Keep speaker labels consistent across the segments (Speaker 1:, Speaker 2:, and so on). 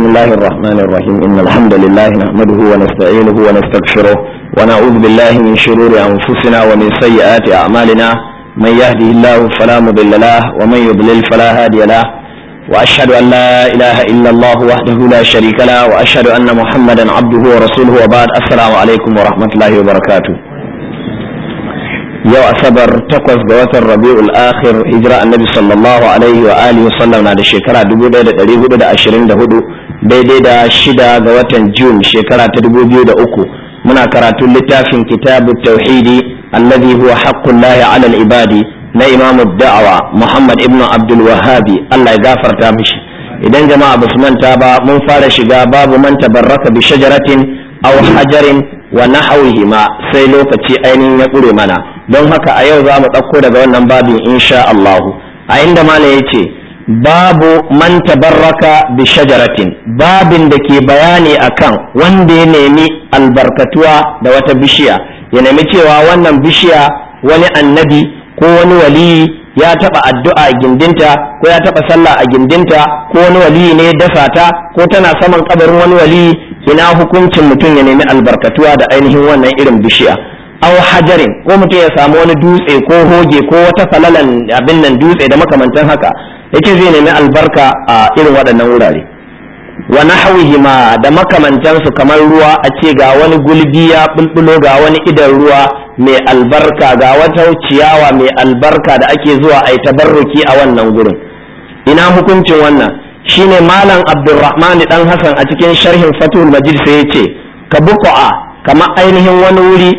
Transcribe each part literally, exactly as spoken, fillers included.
Speaker 1: بسم الله الرحمن الرحيم إن الحمد لله نحمده ونستعينه ونستغفره ونعوذ بالله من شرور أنفسنا ومن سيئات أعمالنا من يهده الله فلا مضل له ومن يضلل فلا هادي له وأشهد أن لا إله إلا الله وحده لا شريك له وأشهد أن محمدا عبده ورسوله وبعد السلام عليكم ورحمة الله وبركاته. yau asabar takwas ga watan rabi'ul akhir hijira annabi sallallahu alaihi wa alihi wasallam na da shekara dubu ɗaya da ɗari hudu da ashirin da hudu daidai da shida ga watan jun shekara ta dubu biyu da uku muna karatun littafin kitabut tauhidi alladhi huwa haqqullahi ala al-ibadi na imamu da'awa muhammad ibn abdul wahhabi Allah ya gafarta mishi. Idan jama'a basu manta ba mun fara shiga babu man tabarraka bi shajaratin aw hajarin wa nahawihima sai lokaci ainihin ya ƙure mana, don haka a yau za mu ɗauko daga wannan babin insha Allahu, a inda mala ya ce babu man tabarraka bi shajaratin, babin da ke bayani akan wanda ya nemi albarkatuwa da wata bishiya, ya nemi cewa wannan bishiya wani annabi ko wani waliyi ya taɓa addu'a a gindinta ko ya taɓa sallah a gindinta ko wani waliyi ne ya dasa ta ko tana saman kabarin wani waliyi, ina hukuncin mutum ya nemi albarkatuwa da ainihin wannan irin bishiya. Aw hajarin, ko mutum ya samu wani dutse ko hoge ko wata falalan abin nan dutse da makamantan haka yace zai nemi albarka a irin waɗannan wurare. Wa nahwihima, da makamantansu kamar ruwa, a ce ga wani gulbi ya bulbulo, ga wani idan ruwa mai albarka, ga wata ciyawa mai albarka da ake zuwa a yi tabarruki a wannan gurin. Ina hukuncin wannan? Shine malam Abdulrahman dan Hassan a cikin sharhin Fathul Majid sai yace ka buqa kamar ainihin wani wuri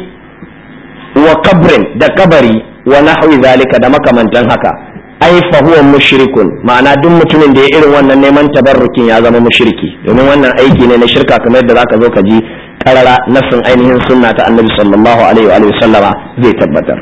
Speaker 1: wa kabrin da kabari wa nahwi zalika da makamantan haka, ai fa huwa mushrikun, ma'ana duk mutumin da ya irin wannan neman tabarrukin ya zama mushriki, domin wannan aiki ne na shirka kamar yadda zaka zo ka ji karara nasin ainihin sunna ta annabi sallallahu alaihi wa sallama zai tabbatar.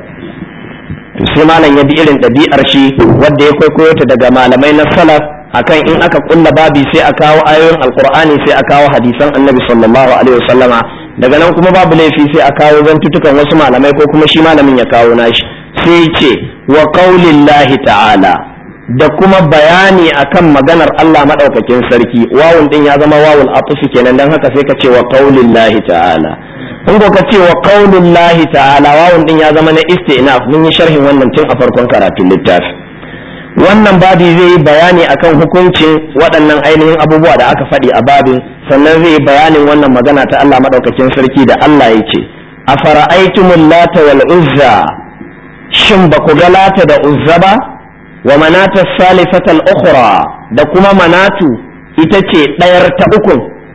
Speaker 1: To sai malam ya bi irin ɗabi'ar shi wanda ya kwaikwayo ta daga malamai na salaf akan in aka kulla babi sai a kawo ayoyin alqur'ani sai a kawo hadisan annabi sallallahu alaihi wa sallama, daga nan kuma babu laifi sai a kawo zantutukan wasu malamai ko kuma shi malamin ya kawo nashi, sai ce wa qaulillahi ta'ala, da kuma bayani akan maganar Allah madaukakin sarki. Wawun din ya zama wawul atfi kenan, dan haka sai ka ce wa qaulillahi ta'ala. in ko ka ce wa qaulillahi ta'ala, wawun din ya zama na istinaf, mun yi sharhin wannan tun a farkon karatun littafi. Wannan babi zai yi bayani akan hukuncin waɗannan ainihin abubuwa da aka faɗi a babin, sannan zai yi bayanin wannan magana ta Allah madaukakin sarki da Allah ya ce afara'aytumul lata wal uzza, shin ba ku ga lata da uzza ba, wa manata salifatal ukhra, da kuma manatu ita ce ɗayar ta ukun,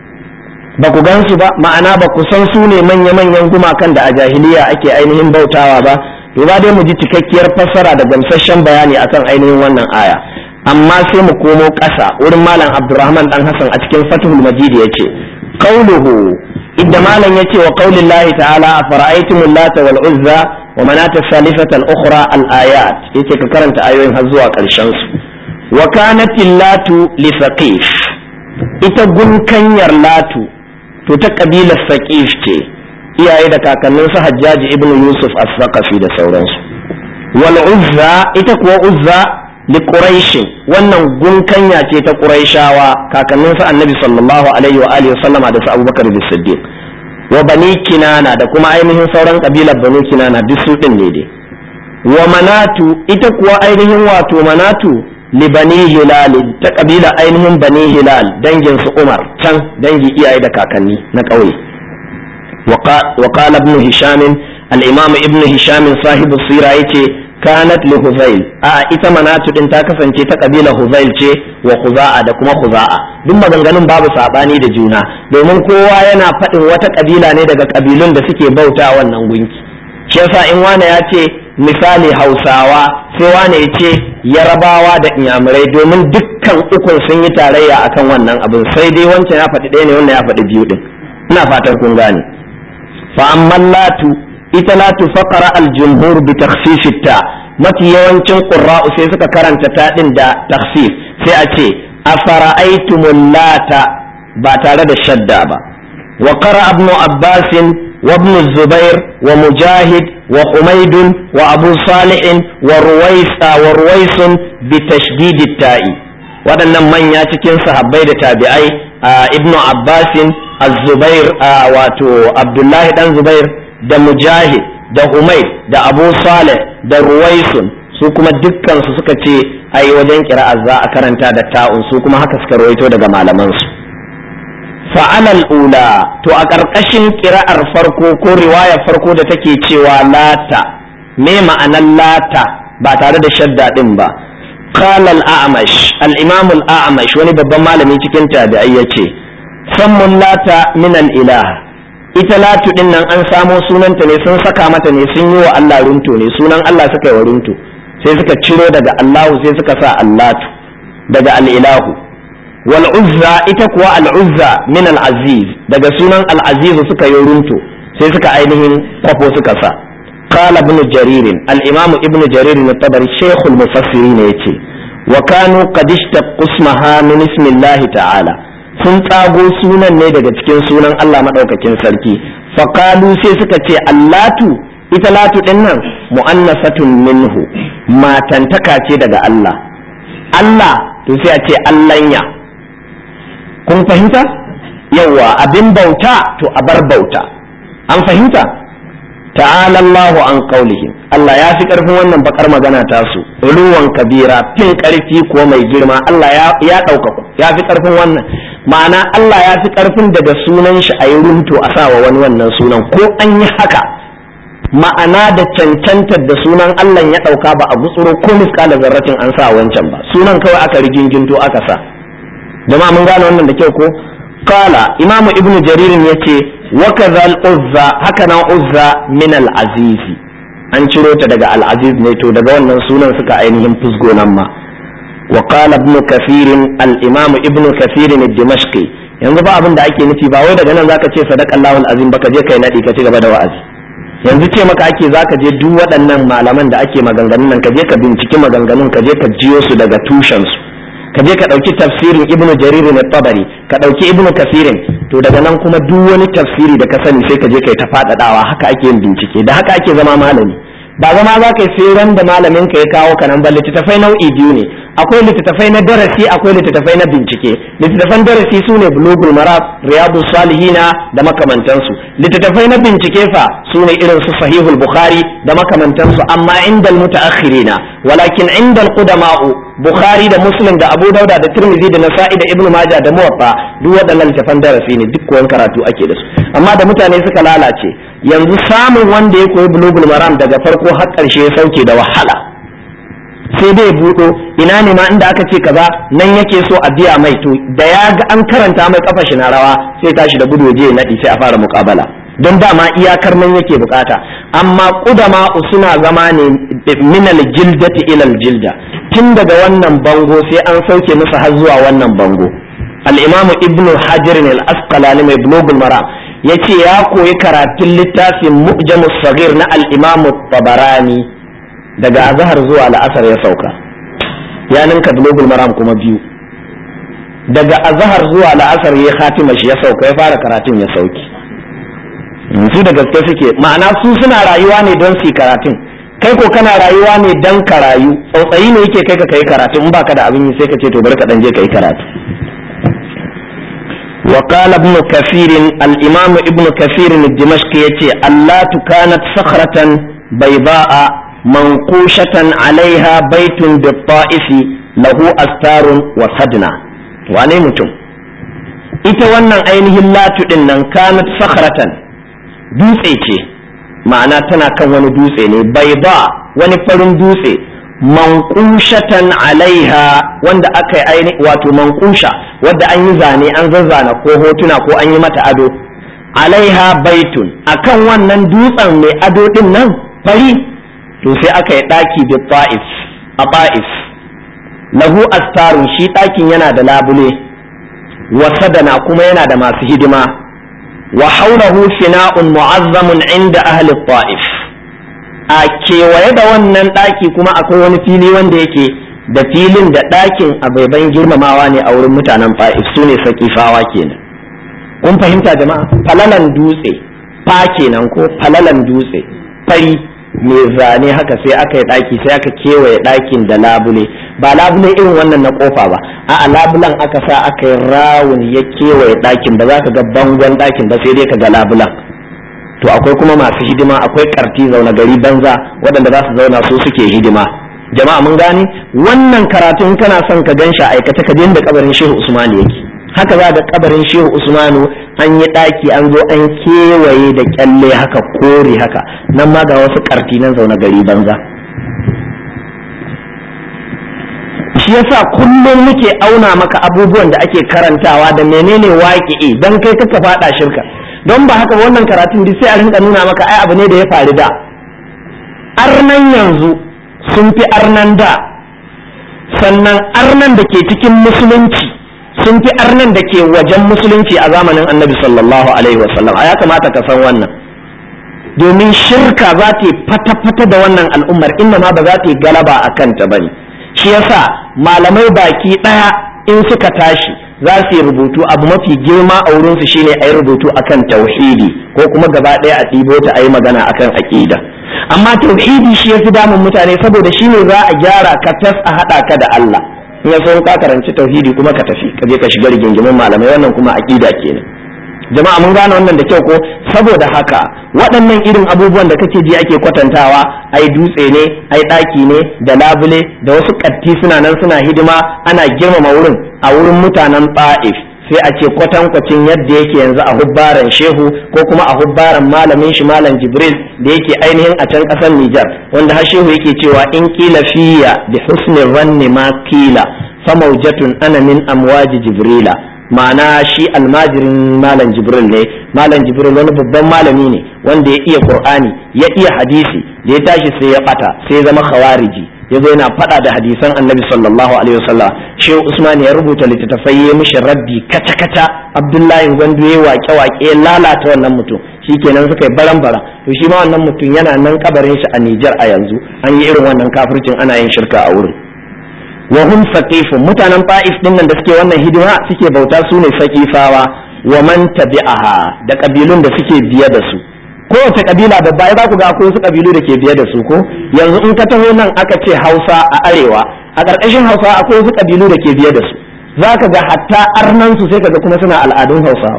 Speaker 1: ba ku gansu ba, ma'ana ba ku san su ne manya-manyan gumakan da a jahiliya ake ainihin bautawa ba. To ba dai mu ji cikakkiyar fassara da gamsasshen bayani akan ainihin wannan aya, amma sai mu komo ƙasa wurin malam Abdulrahman dan Hassan a cikin Fathul Majid yace qauluhu, idda malam yace wa qaulillahi ta'ala afara'aytumul lata wal uzza wa manata salifata al ukhra al ayat, yace ka karanta ayoyin har zuwa ƙarshen su. Wa kanatil latu li saqif, ita gunkanyar latu to ta kabilar saqif ce, iyaye da kakannin su Hajjaji ibn Yusuf as-Saqafi da sauransu. Wal uzza, ita kuwa uzza li quraish, wannan gunkanya ce ta quraishawa, kakannin su annabi sallallahu alaihi wa alihi wasallama da su Abubakar as-Siddiq. Wa bani kinana, da kuma ainihin sauran kabilar bani kinana duk su din ne dai. Wa manatu, ita kuwa ainihin wato manatu li bani hilal, ta kabila ainihin bani hilal, dangin su Umar, can dangi iyaye da kakanni na ƙauye. وقال ابن هشام الإمام ابن هشام صاحب السيرة يتي كانت لهذيل آه إتا مناتو إن تاكسن تا قبيلة هذيل تي وخزاعة دكما خزاعة دم بغنغنم باب سعباني دا جونا دومن كوا ينا فتن وتا قبيلة ني دا قبيلون دا سكي بوتا وننغوينك شيسا إنوانا ياتي misali Hausawa sai wane ya ce Yarabawa da Inyamurai, domin dukkan ukun sun yi tarayya akan wannan abin, sai dai wancan ya faɗi ɗaya ne wannan ya faɗi biyu din. Ina fatan kun gane. فأما اللات إتلات فقرأ الجمهور بتخفيف التاء، متي يوانشن قراء سيسك كرنت تاء دا تخفيف سيأتي أفرأيتم اللات باتارد الشدابة. وقرأ ابن عباس وابن الزبير ومجاهد وحميد وأبو صالح ورويس ورويس بتشديد التاء. waɗannan manya cikin sahabbai da tabi'ai ibn Abbas az-Zubair wato Abdullahi dan Zubair da Mujahid da Humayd da Abu Salih da Ruwaisun su kuma dukkan su suka ce ai wajen qira'a za a karanta da ta'un su kuma haka suka rawaito daga malaman su fa'alal ula to a ƙarƙashin ƙira'ar farko ko riwayar farko da take cewa lata me ma'anar lata ba tare da shadda din ba qala al-a'mash al-imam al-a'mash wani babban malami cikin tabi'ai yace sammun lata min al-ilah ita latu din nan an samo sunanta ne sun saka mata ne sun yi wa Allah runto ne sunan Allah suka yi wa runto sai suka ciro daga Allahu sai suka sa allatu daga al-ilahu wal uzza ita kuwa al uzza min al aziz daga sunan al aziz suka yi runto sai suka ainihin kwafo suka sa qala ibn jarir al imam ibn jarir at-tabari shaykh al mufassirin yace wa kanu qad ishtaqqa ismaha min ismillah ta'ala sun tsago sunan ne daga cikin sunan Allah madaukakin sarki fa qalu sai suka ce allatu ita latu din nan mu'annasatun minhu matantaka ce daga Allah Allah to sai a ce allanya kun fahimta yawa abin bauta to a bar bauta an fahimta ta'ala Allahu an qaulihim Allah ya fi karfin wannan bakar magana ta su ruwan kabira fin karfi ko mai girma Allah ya ya dauka ya fi karfin wannan ma'ana Allah ya fi karfin daga sunan shi ayi runto a sawa wani wannan sunan ko an yi haka ma'ana da cancantar da sunan Allah ya dauka ba a gutsuro ko miskala zarratin an sa wancan ba sunan kawai aka riginginto aka sa jama'a mun gane wannan da kyau ko qala imamu ibnu jarir yace wa kadhal uzza haka nan uzza min al aziz an ciro ta daga al aziz ne to daga wannan sunan suka ainihin fusgo nan ma wa qala ibnu kathir al imam ibnu kathir al dimashqi yanzu ba abin da ake nufi ba wai daga nan zaka ce sadaqallahu al azim baka je kai nadi ka ci gaba da wa'azi yanzu ce maka ake zaka je duk waɗannan malaman da ake maganganun nan ka je ka binciki maganganun ka je ka jiyo su daga tushen su ka je ka ɗauki tafsirin ibnu jarir at-tabari ka ɗauki ibnu kasirin to daga nan kuma duk wani tafsiri da ka sani sai ka je kai ta faɗaɗawa haka ake yin bincike da haka ake zama malami ba zama za ka yi sai ran da malamin ka ya kawo ka nan ba littattafai nau'i biyu ne akwai littattafai na darasi akwai littattafai na bincike littattafan darasi su ne bulugul marab riyadus salihina da makamantansu littattafai na bincike fa su ne irin su sahihul bukhari da makamantansu amma indal mutaakhirina walakin indal qudama'u bukhari da muslim da abu dauda da tirmidhi da nasa'i da ibnu majah da muwatta duk waɗannan littattafan darasi ne duk koyon karatu ake da su amma da mutane suka lalace yanzu samun wanda ya koyi bulugul maram daga farko har ƙarshe ya sauke da wahala sai dai buɗo ina ne ma inda aka ce kaza nan yake so a biya mai to da ya ga an karanta mai kafa shi na rawa sai tashi da gudu je naɗi sai a fara muƙabala don dama iyakar nan yake bukata amma ƙudama suna zama ne minal jildati ilal jilda tun daga wannan bango sai an sauke musu har zuwa wannan bango al-imamu ibnu hajar al-asqalani mai bulugul maram yace ya koyi karatun littafin mu'jamus saghir na al-imamu tabarani daga azhar zuwa la'asar ya sauka ya ninka bulugul maram kuma biyu daga azhar zuwa la'asar ya khatima shi ya sauka ya fara karatun ya sauki su da gaske suke ma'ana su suna rayuwa ne don su karatun kai ko kana rayuwa ne don ka rayu tsautsayi ne yake kai ka kai karatun in baka da abin yi sai ka ce to bari ka dan je kai karatu وقال ابن كثير الإمام ابن كثير الدمشقي يتي اللات كانت صخرة بيضاء منقوشة عليها بيت بالطائف له أستار وسدنا واني متم ita wannan ainihin latu din nan kanat sakhratan dutse ce ma'ana tana kan wani dutse ne bayda wani farin dutse manqushatan alaiha wanda aka yi aini wato manqusha wanda an yi zane an zazzana ko hotuna ko an yi mata ado alaiha baitun akan wannan dutsen mai ado din nan fari to sai aka yi daki bi ta'if a ta'if lahu astarun shi dakin yana da labule wa sadana kuma yana da masu hidima wa haulahu fina'un mu'azzamun inda ahli ta'if a kewaye da wannan ɗaki kuma akwai wani fili wanda yake da filin da ɗakin abaiban girmamawa ne a wurin mutanen fa'if su ne sakifawa kenan kun fahimta jama'a falalan dutse fa kenan ko falalan dutse fari mai zane haka sai aka yi daki sai aka kewaye dakin da labule, ba labule irin wannan na kofa ba, a'a labulan aka sa aka yi rawun ya kewaye dakin, ba za ka ga bangon dakin ba sai dai ka ga labulan. To akwai kuma masu hidima, akwai karti zauna gari banza waɗanda za su zauna su suke hidima. Jama'a mun gane wannan karatun, kana son ka gan shi aikata ka da kabarin Shehu Usman yake. Haka za ga kabarin Shehu Usmanu an yi daki an zo an kewaye da kyalle haka kore haka, nan ma ga wasu karti nan zauna gari banza. Shi yasa kullum muke auna maka abubuwan da ake karantawa da menene waƙi'i don kai kaka faɗa shirka. Don ba haka wannan karatun duk sai a rinka nuna maka ai abu ne da ya faru da. Arnan yanzu sun fi arnan da, sannan arnan da ke cikin musulunci sun fi arnan da ke wajen musulunci a zamanin Annabi sallallahu alaihi wasallam. A ya kamata ka san wannan, domin shirka za ta yi fata-fata da wannan al'ummar, inda ma ba za ta yi galaba a kanta ba ne. Shi yasa malamai baki ɗaya in suka tashi za su yi rubutu, abu mafi girma a wurinsu shine a yi rubutu akan tauhidi, ko kuma gaba ɗaya a ɗibo ta a yi magana akan aƙida. Amma tauhidi shi ya fi damun mutane, saboda shi ne za a gyara ka tas a haɗa ka da Allah. In ya so ka karanci tauhidi kuma ka tafi ka je ka shiga rigingimin malamai, wannan kuma aƙida kenan. Jama'a mun gane wannan da kyau ko? Saboda haka waɗannan irin abubuwan da kake ji ake kwatantawa, ai dutse ne, ai ɗaki ne da labule da wasu ƙatti suna nan suna hidima, ana girmama wurin a wurin mutanen Ta'if, sai a ce kwatankwacin yadda yake yanzu a hubbaran Shehu ko kuma a hubbaran malamin shi Malam Jibril da yake ainihin a can ƙasar Nijar, wanda har Shehu yake cewa in kila fiya bi husni ranni ma kila fa maujatun ana min amwaji Jibrila. Ma'ana shi almajirin Malam Jibril ne. Malam Jibril wani babban malami ne wanda ya iya Qur'ani, ya iya hadisi, da ya tashi sai ya bata, sai ya zama khawariji, ya zo yana fada da hadisan Annabi sallallahu alaihi wasallam. Shehu Usman ya rubuta littattafai ya mishi raddi kata kata. Abdullahi Gwandu ya waƙe waƙe ya lalata wannan mutum, shikenan suka yi baran bara. To shi ma wannan mutum yana nan kabarin shi a Nijar a yanzu, an yi irin wannan kafircin, ana yin shirka a wurin. wa hum saqifun, mutanen Ta'if din nan da suke wannan hidima suke bauta su ne saqifawa, wa man tabi'aha, da kabilun da suke biye da su. Kowace kabila babba ya ku ga akwai wasu kabilu da ke biye da su ko? Yanzu in ka taho nan aka ce Hausa a arewa, a ƙarƙashin Hausa akwai wasu kabilu da ke biye da su. Zaka ga hatta arnan su sai kaga kuma suna al'adun Hausawa.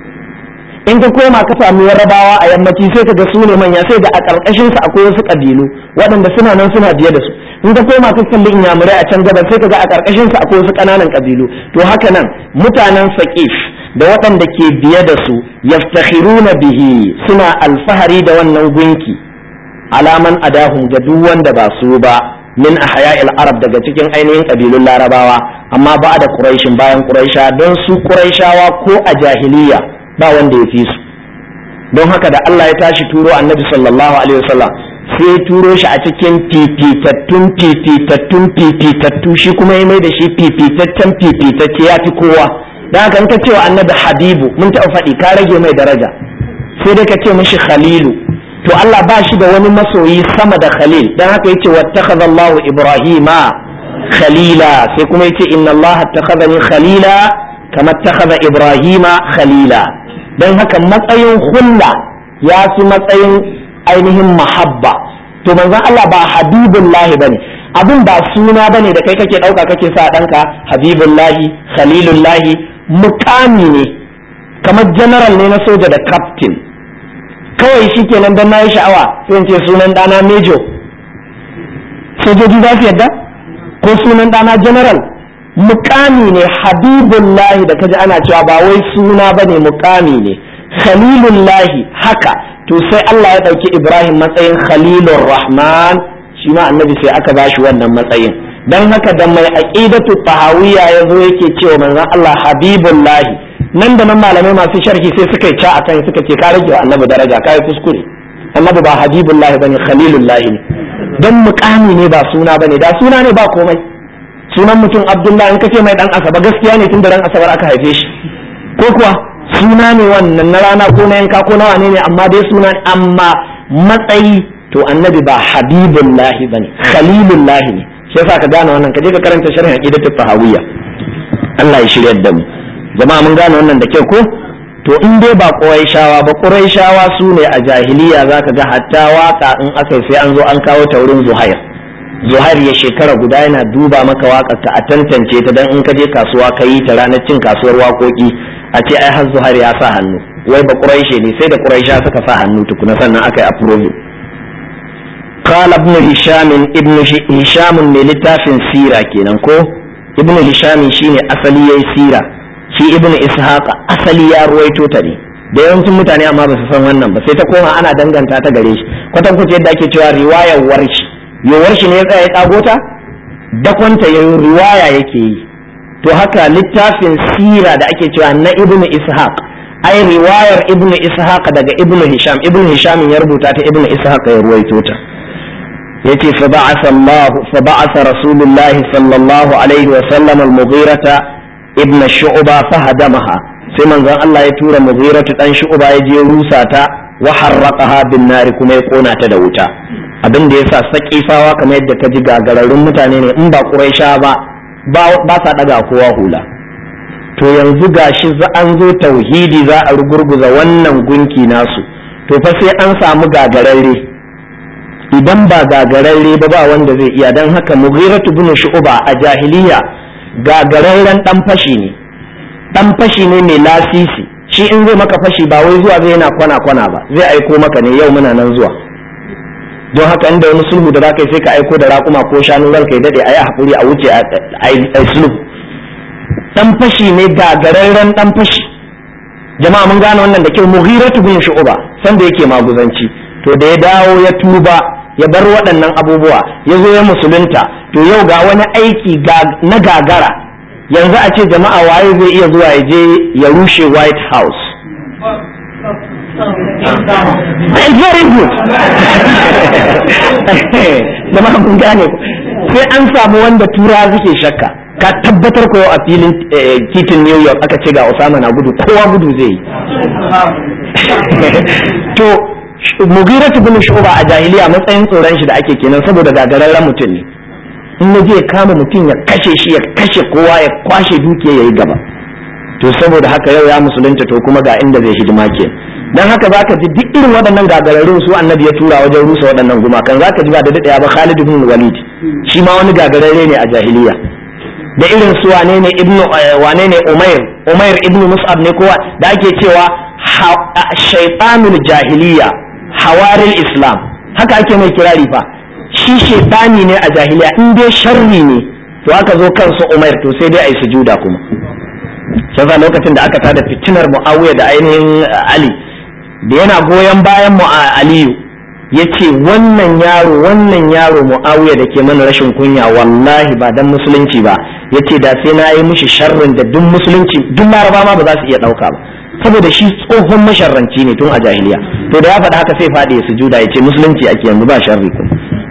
Speaker 1: In ka koma ka samu Yarabawa a yammaci sai kaga su ne manya, sai ga a ƙarƙashin su akwai wasu kabilu waɗanda suna nan suna biye da su. In ka koma ka kalli Inyamurai a can gaba sai kaga a ƙarƙashin su akwai wasu ƙananan kabilu. To haka nan mutanen Saqif da waɗanda ke biye da su yaftakhiruna bihi, suna alfahari da wannan gunki, alaman adahum ga duk wanda ba su ba, min ahya'il arab, daga cikin ainihin kabilun Larabawa, amma ba da Quraishin, bayan Quraisha, don su Quraishawa ko a jahiliya ba wanda ya fi su. Don haka da Allah ya tashi turo Annabi sallallahu alaihi wasallam sai turo shi a cikin fifitattun fifitattun fifitattu, shi kuma ya mai da shi fifitaccen fifitacce, ya fi kowa. Da haka in ka ce wa Annabi Habibu, mun taɓa faɗi ka rage mai daraja, sai dai ka ce mishi Khalilu. To Allah ba shi da wani masoyi sama da Khalil, dan haka yace wattakhadha Allahu Ibrahima Khalila, sai kuma yace inna Allah attakhadhani Khalila kama attakhadha Ibrahima Khalila. Dan haka matsayin hulla ya fi matsayin ainihin mahabba. To manzon Allah ba Habibullahi bane, abin ba suna bane da kai kake dauka kake sa danka Habibullahi, Khalilullahi, mukami ne, kamar general ne na soja da captain. Kawai shi kenan dan nayi sha'awa sai in ce sunan dana major, sojoji za su yadda? Ko sunan dana general? Mukami ne. Habibullahi da kaji ana cewa ba wai suna bane, mukami ne. Khalilullahi haka. To sai Allah ya ɗauki Ibrahim matsayin Khalilur Rahman, shi ma annabi sai aka bashi wannan matsayin. Dan haka da mai aqidatu tahawiyya yazo yake cewa manzon Allah Habibullahi, nan da nan malamai masu sharhi sai suka yi ca akan, suka ce ka rage wa annabi daraja, kai kuskure. Annabi ba Habibullahi bane, Khalilullahi ne. Dan mukami ne ba suna bane, da suna ne ba komai. Sunan mutum Abdullahi in kace mai dan Asaba, gaskiya ne tun da ran Asabar aka haife shi. Ko kuwa suna ne wannan na rana ko na yanka ko na wane ne, amma dai suna ne. Amma matsayi to annabi ba Habibullahi bane, Khalilullahi ne. Shi yasa ka gane wannan, ka je ka karanta sharhin aqidatu tahawiyya. Allah ya shiryar da mu. Jama'a mun gane wannan da kyau ko? to in dai ba Qurayshawa ba Qurayshawa su ne a jahiliya zaka ga hatta waka in aka sai an zo an kawo ta wurin Zuhair Zuhair ya shekara guda yana duba maka wakar ka a tantance ta dan in ka je kasuwa ka yi ta ranar cin kasuwar waƙoƙi a ce ai har Zuhair ya sa hannu wai ba Qurayshi ne sai da Quraysha suka sa hannu tukuna sannan aka yi approve قال ابن هشام ابن هشام من littafin sira kenan ko ibn hisham shine asali yayi sira shi ibn ishaq asali ya ruwaito ta ne da yawancin mutane amma ba su san wannan ba sai ta koma ana danganta ta gare shi kwatan kwace yadda ake cewa riwayar warshi yo warshi ne ya tsaya ya kago ta dakonta yayin riwaya yake yi to haka littafin sira da ake cewa na ibn ishaq ai riwayar ibn ishaq daga ibn hisham ibn hisham ya rubuta ta ibn ishaq ya ruwaito ta yace fa ba'atha Allah fa ba'atha Rasulullahi sallallahu alaihi wa sallam al-Mughirata ibn Shu'ba fa hadamaha sai manzon Allah ya tura Mughiratu dan Shu'ba ya je rusa ta wa harraqaha bin nar kuma ya kona ta da wuta abin da yasa sakifawa kamar yadda ka ji gagararrun mutane ne in ba Quraisha ba ba sa daga kowa hula to yanzu gashi za an zo tauhidi za a rugurguza wannan gunki nasu to fa sai an samu gagararre idan ba gagararre ba ba wanda zai iya dan haka Mughiratu bin Shu'ba a jahiliya gagararren dan fashi ne dan fashi ne mai lasisi shi in zai maka fashi ba wai zuwa zai yana kwana kwana ba zai aiko maka ne yau muna nan zuwa don haka inda wani sulhu da zaka yi sai ka aiko da raƙuma ko shanu ranka ya dade ayi hakuri a wuce a sulhu dan fashi ne gagararren dan fashi jama'a mun gane wannan da kyau Mughiratu bin Shu'ba san da yake maguzanci to da ya dawo ya tuba ya bar waɗannan abubuwa ya zo ya musulunta to yau ga wani aiki na gagara yanzu a ce jama'a waye zai iya zuwa ya je ya rushe White House very good jama'a mun gane sai an samu wanda tura suke shakka ka tabbatar ko a filin titin New York aka ce ga Osama na gudu kowa gudu zai yi to Mughiratu bin Shu'ba a jahiliya matsayin tsoron shi da ake kenan saboda gagararren mutum ne in ya je kama mutum ya kashe shi ya kashe kowa ya kwashe dukiya yayi gaba to saboda haka yau ya musulunta to kuma ga inda zai hidima ke dan haka zaka ji duk irin waɗannan gagararrun su annabi ya tura wajen rusa waɗannan gumakan zaka ji ba da daɗaya ba Khalid ibn Walid shi ma wani gagararre ne a jahiliya da irin su wane ne ibnu wane ne Umair Umair ibn Mus'ab ne kowa da ake cewa shaytanul jahiliya hawaril islam haka ake mai kirari fa shi shaytani ne a jahiliya in dai sharri ne to aka zo kansu Umair to sai dai ai sujuda kuma sai lokacin da aka tada fitinar Muawiya da ainihin Ali da yana goyon bayan mu a Aliyu yace wannan yaro wannan yaro Muawiya da ke mana rashin kunya wallahi ba dan musulunci ba yace da sai na yi mishi sharrin da duk musulunci duk laraba ma ba za su iya dauka ba saboda shi tsohon masharranci ne tun a jahiliya to da ya faɗa haka sai faɗi ya sujuda yace musulunci ake yanzu ba sharri ko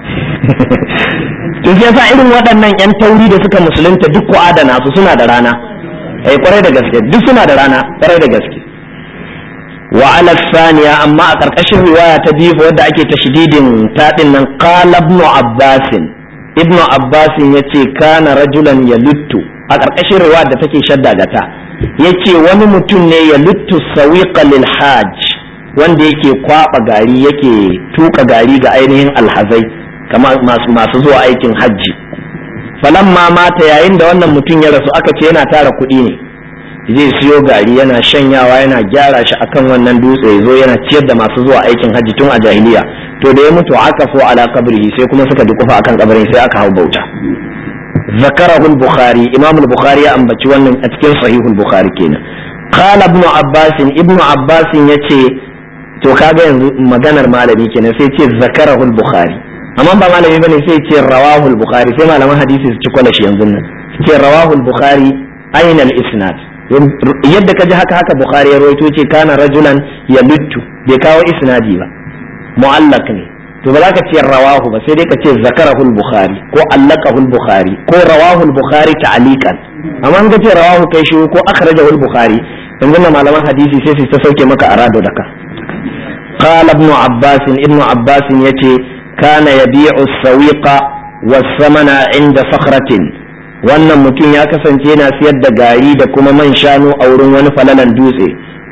Speaker 1: to sai yasa irin waɗannan yan tauri da suka musulunta duk ko adana su suna da rana eh kwarai da gaske duk suna da rana kwarai da gaske wa ala thaniya amma a karkashin riwaya ta biyu wadda ake tashdidin tadin nan qala ibn abbas ibn abbas yace kana rajulan yaluttu a karkashin riwaya da take shadda gata yace wani mutum ne ya luttu sawiqa lil hajj wanda yake kwaba gari yake tuka gari ga ainihin alhazai kamar masu masu zuwa aikin hajji falamma mata yayin da wannan mutum ya rasu aka ce yana tara kuɗi ne zai siyo gari yana shanyawa yana gyara shi akan wannan dutse yazo yana ciyar da masu zuwa aikin hajji tun a jahiliya to da ya mutu aka fo ala kabrihi sai kuma suka dukufa akan kabarin sai aka hau bauta zakarahu al-bukhari imam al-bukhari ya ambaci wannan a cikin sahih al-bukhari kenan qala ibn abbas ibn abbas yace to kaga yanzu maganar malami kenan sai ce zakarahu al-bukhari amma ba malami bane sai ce rawahu al-bukhari sai malaman hadisi su ci kwalashi yanzu nan ce rawahu al-bukhari aina al-isnad yadda ka ji haka haka bukhari ya rawaito ce kana rajulan yaluttu bai kawo isnadi ba mu'allaq ne to ba za ka ce rawahu ba sai dai ka ce zakarahu al-bukhari ko allaqahu al-bukhari ko rawahu al-bukhari ta'liqan amma an ga ce rawahu kai shi ko akhrajahu al-bukhari yanzu na malaman hadisi sai su ta sauke maka arado daka qala ibn abbas ibn abbas yace kana yabi'u as-sawiqa was-samana 'inda sakhratin wannan mutum ya kasance yana siyar da gari da kuma man shanu a wurin wani falalan dutse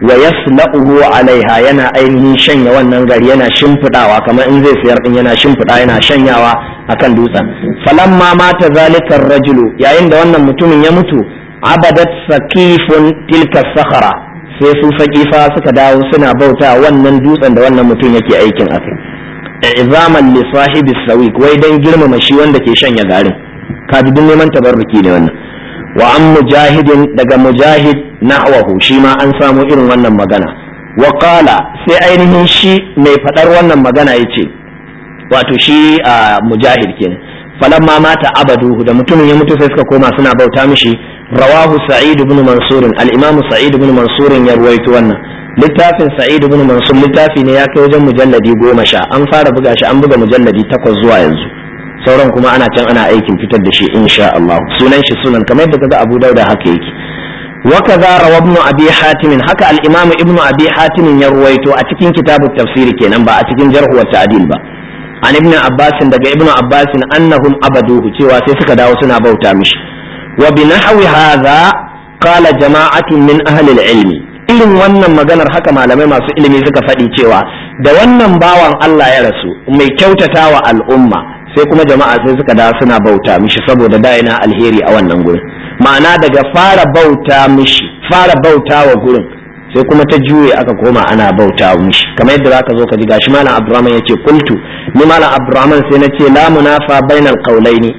Speaker 1: wa yasla'uhu alaiha yana ainihin shanya wannan gari yana shimfidawa kamar in zai sayar din yana shimfida yana shanyawa akan dutsen. falamma mata zalika ar-rajulu yayin da wannan mutumin ya mutu abadat saqifun tilka sakhara sai su saqifa suka dawo suna bauta wannan dutsen da wannan mutum yake aikin akai izaman li sahibi sawiq wai dan girmama shi wanda ke shanya garin kaji duk neman tabarruki ne wannan. wa an mujahidin daga mujahid nahwahu shi ma an samu irin wannan magana. wa qala sai ainihin shi mai fadar wannan magana yace wato shi a mujahid kenan falamma mata abaduhu da mutumin ya mutu sai suka koma suna bauta mishi. rawahu sa'id ibn mansur al-imam sa'id ibn mansur ya ruwaito wannan. littafin sa'id ibn mansur littafi ne ya kai wajen mujalladi goma sha an fara buga shi an buga mujalladi takwas zuwa yanzu sauran kuma ana can ana aikin fitar da shi insha Allah. sunan shi sunan kamar yadda kaga Abu Dawud haka yake. wa kaza rawa ibn abi hatim haka al-imam ibn abi hatim ya ruwaito a cikin kitabut tafsir kenan ba a cikin jarh wa ta'dil ba. an ibn abbas daga ibn abbas annahum abaduhu cewa sai suka dawo suna bauta mishi. wa bi nahwi hadha qala jama'atun min ahli al-ilm irin wannan maganar haka malamai masu ilimi suka faɗi cewa da wannan bawan Allah ya rasu mai kyautatawa al'umma sai kuma jama'a sai suka dawo suna bauta mishi saboda da yana alheri a wannan gurin. ma'ana daga fara bauta mishi fara bauta wa gurin sai kuma ta juye aka koma ana bauta mishi kamar yadda zaka zo ka ji gashi malam Abdurrahman yace qultu ni malam Abdurrahman sai nace la munafa bainal qawlaini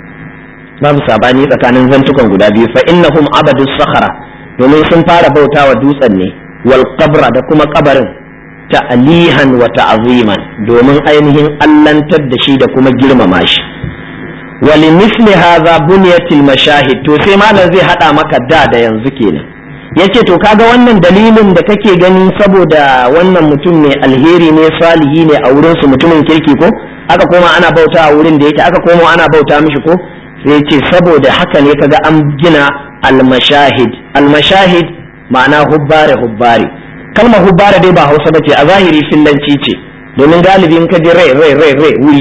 Speaker 1: babu sabani tsakanin zantukan guda biyu fa innahum abadus sakhara domin sun fara bauta wa dutsen ne wal qabra da kuma kabarin ta'alihan wa ta'ziman domin ainihin allantar da shi da kuma girmama shi. wali misli hadha bunyatil mashahid to sai malam zai hada maka da da yanzu kenan yace to kaga wannan dalilin da kake gani saboda wannan mutum ne alheri ne salihi ne a wurin su mutumin kirki ko aka koma ana bauta a wurin da yake aka koma ana bauta mishi ko sai yace saboda haka ne kaga an gina al-mashahid al-mashahid ma'ana hubbare hubbare kalmar hubbare dai ba Hausa bace a zahiri fillanci ce domin galibi in ka ji rai rai rai rai wuri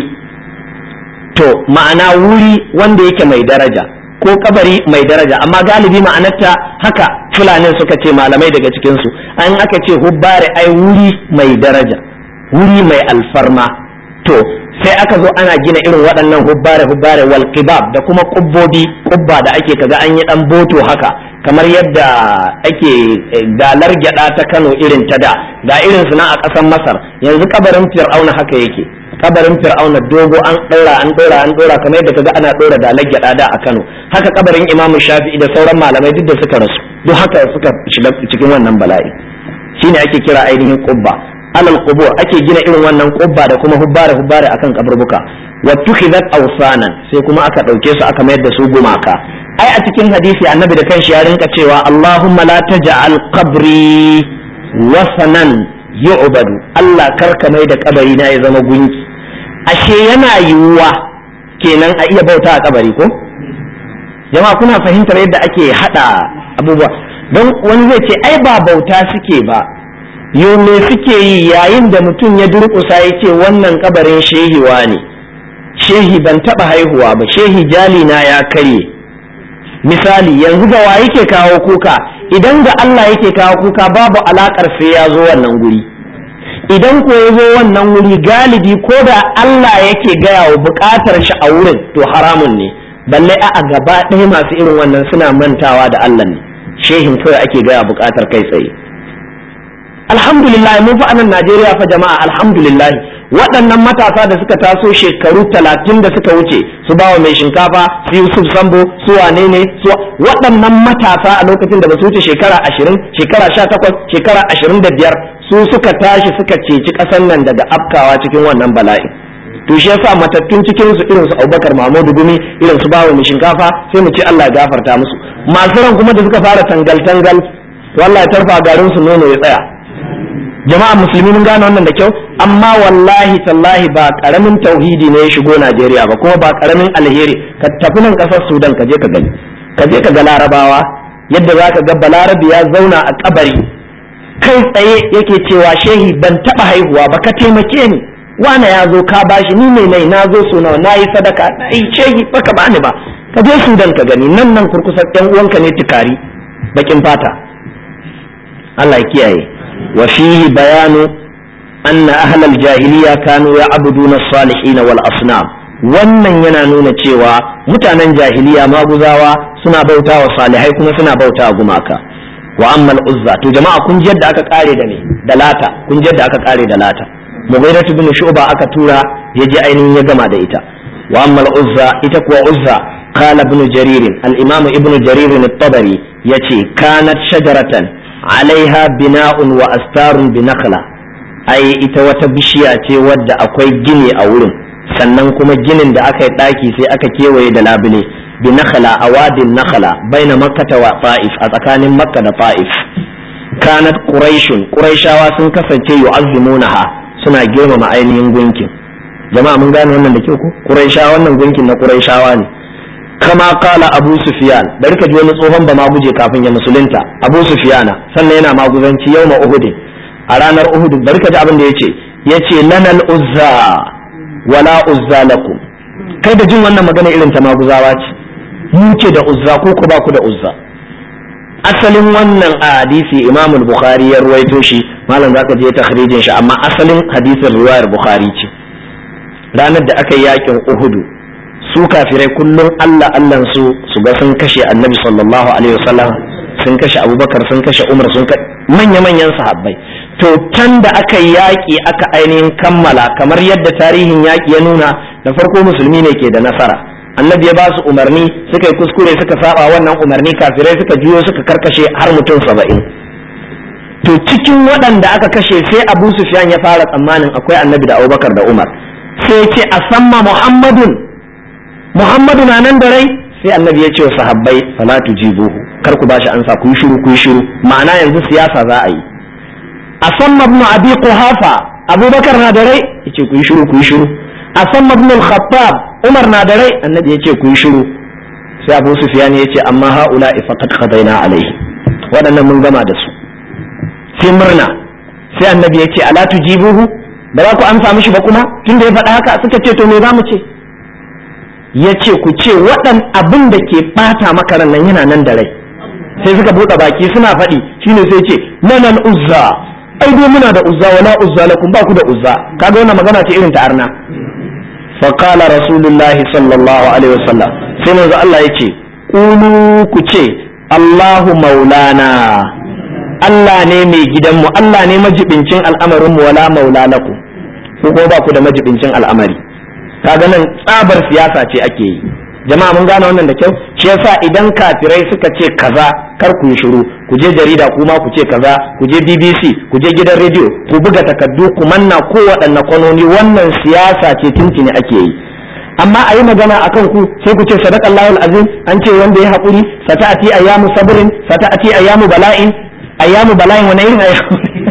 Speaker 1: to ma'ana wuri wanda yake mai daraja ko kabari mai daraja amma galibi ma'anarta haka fulanin suka ce malamai daga cikin su an aka ce hubbare ai wuri mai daraja wuri mai alfarma to sai aka zo ana gina irin waɗannan hubbare hubbare wal qibab da kuma kubbobi kubba da ake kaga an yi dan boto haka kamar yadda ake dalar gyada ta Kano irin ta da ga irin su na a ƙasar Masar yanzu kabarin Fir'auna haka yake kabarin Fir'auna dogo an ɗora an ɗora an ɗora kamar yadda kaga ana ɗora dalar gyada da a Kano haka kabarin Imam Shafi'i da sauran malamai duk da suka rasu duk haka suka shiga cikin wannan bala'i shine ake kira ainihin qubba alal qubur ake gina irin wannan qubba da kuma hubbare hubbare akan kaburbuka wa tukhidat awsanan sai kuma aka dauke su aka mayar da su gumaka. ai a cikin hadisi annabi da kanshi ya rinka cewa Allahumma la taj'al qabri wasanan yu'badu Allah karka mai da kabari na ya zama gunki. ashe yana yiwuwa kenan a iya bauta a kabari ko jama'a kuna fahimtar yadda ake hada abubuwa don wani zai ce ai ba bauta suke ba yau me suke yi yayin da mutum ya durƙusa ya ce wannan kabarin shehiwa ne shehi ban taɓa haihuwa ba shehi jali na ya karye misali yanzu ga wa yake kawo kuka idan ga Allah yake kawo kuka babu alakar sai ya zo wannan guri idan ko ya zo wannan wuri galibi ko da Allah yake gaya wa buƙatar shi a wurin to haramun ne balle a gaba ɗaya masu irin wannan suna mantawa da Allah ne shehin kawai ake gaya buƙatar kai tsaye. alhamdulillah mun fa anan Najeriya fa jama'a alhamdulillah waɗannan matasa da suka taso shekaru talatin da suka wuce su bawa mai shinkafa su Yusuf Sambo su wane ne su waɗannan matasa a lokacin da ba su wuce shekara ashirin shekara sha takwas shekara ashirin da biyar su suka tashi suka ceci ƙasar nan daga afkawa cikin wannan bala'i to shi yasa matattun cikin su irin su Abubakar Mahmudu Gumi irin su bawa mai shinkafa sai mu ce Allah ya gafarta musu masu ran kuma da suka fara tangal tangal wallahi tarfa garin su nono ya tsaya. jama'a musulmi mun gane wannan da kyau amma wallahi tallahi ba karamin tauhidi ne ya shigo Najeriya ba kuma ba karamin alheri ka tafi nan kasar Sudan ka je ka gani ka je ka ga Larabawa yadda zaka ga Balarabi ya zauna a kabari kai tsaye yake cewa shehi ban taba haihuwa ba ka taimake ni wane ya zo ka bashi ni ne nai na zo so nawa nayi sadaka nayi shehi baka bani ba ka je Sudan ka gani nan nan kurkusa ɗan uwanka ne tikari bakin fata Allah ya kiyaye. wa fihi bayanu anna ahlal jahiliya kanu ya'buduna as-salihin wal asnam. wannan yana nuna cewa mutanen jahiliya maguzawa suna bautawa salihai kuma suna bautawa gumaka. wa ammal uzza, to jama'a kun ji yadda aka kare da ne da lata, kun ji yadda aka kare da lata. Mughirah ibn Shu'ba aka tura ya je ainihin ya gama da ita. wa ammal uzza, ita kuwa uzza, qala ibn jarir, al-imam ibn jarir at-tabari yace kanat shajaratan alaiha bina'un wa astarun bi nakhla. ai ita wata bishiya ce wadda akwai gini a wurin, sannan kuma ginin da aka yi daki sai aka kewaye da labule bi nakhla a wadin nakhla baina makkah wa ta'if, a tsakanin makka da ta'if. kanat quraishun, quraishawa sun kasance yu'azzimunaha, suna girmama ainihin gunkin. jama'a mun gane wannan da kyau ko? quraishawa, wannan gunkin na quraishawa ne. kama kala abu sufyan, bari ka ji wani tsohon ba maguje kafin ya musulunta, abu sufyana sannan yana maguzanci yawma uhud, a ranar uhud bari ka ji abin da yace yace lanal uzza wala uzza lakum. kai da jin wannan magana irin ta maguzawa ce, mu ce da uzza ko ku ba ku da uzza. asalin wannan hadisi imam al-bukhari ya ruwaito shi, malam zaka je takhrijin shi, amma asalin hadisin riwayar bukhari ce. ranar da aka yi yakin uhud, su kafirai kullum Allah Allah su su ga sun kashe annabi sallallahu alaihi wasallam, sun kashe abubakar, sun kashe umar, sun kashe manya manyan sahabbai. to can da aka yi yaƙi aka ainihin kammala, kamar yadda tarihin yaƙi ya nuna, da farko musulmi ne ke da nasara. annabi ya ba su umarni, suka yi kuskure, suka saba wannan umarni, kafirai suka juyo suka karkashe har mutum saba'in. to cikin waɗanda aka kashe sai abu sufyan ya fara tsammanin akwai annabi da abubakar da umar, sai ce a samma muhammadun, muhammadu na nan da rai. sai annabi ya ce wa sahabbai fala tujibuhu, kar ku bashi ansa, ku yi shiru ku yi shiru, ma'ana yanzu siyasa za a yi. asamma ibn abi quhafa, abubakar na da rai, yace ku yi shiru ku yi shiru. asamma ibn al-khattab, umar na da rai, annabi yace ku yi shiru. sai abu sufyan yace amma haula faqad qadaina alaihi, wadannan mun gama da su. sai murna, sai annabi yace ala tujibuhu, ba za ku amsa mishi ba kuma tunda ya faɗa haka? suka ce to me za mu ce? yace ku ce waɗan abin da ke bata maka ran nan yana nan da rai. sai suka buɗe baki suna faɗi, shine sai ce nanal uzza, ai dai muna da uzza wala uzza lakum, ba ku da uzza. kaga wannan magana ce irin ta arna. fa qala rasulullahi sallallahu alaihi wasallam, sai manzo Allah yace qulu, ku ce Allahu maulana, Allah ne mai gidanmu, Allah ne majibincin al'amarin mu, wala maula lakum, ko ko ba ku da majibincin al'amari. kaga nan tsabar siyasa ce ake yi. jama'a mun gane wannan da kyau. shi yasa idan kafirai suka ce kaza, kar ku yi shiru, ku je jarida kuma ku ce kaza, ku je B B C, ku je gidan rediyo, ku buga takaddu, ku manna ko waɗanne kwanoni. wannan siyasa ce tuntuni ake yi. amma a yi magana akan ku sai ku ce sadaqallahu alazim, an ce wanda ya haƙuri sata'ati ayyamu sabrin, sata'ati ayyamu bala'in. ayyamu bala'in wani irin ayyamu?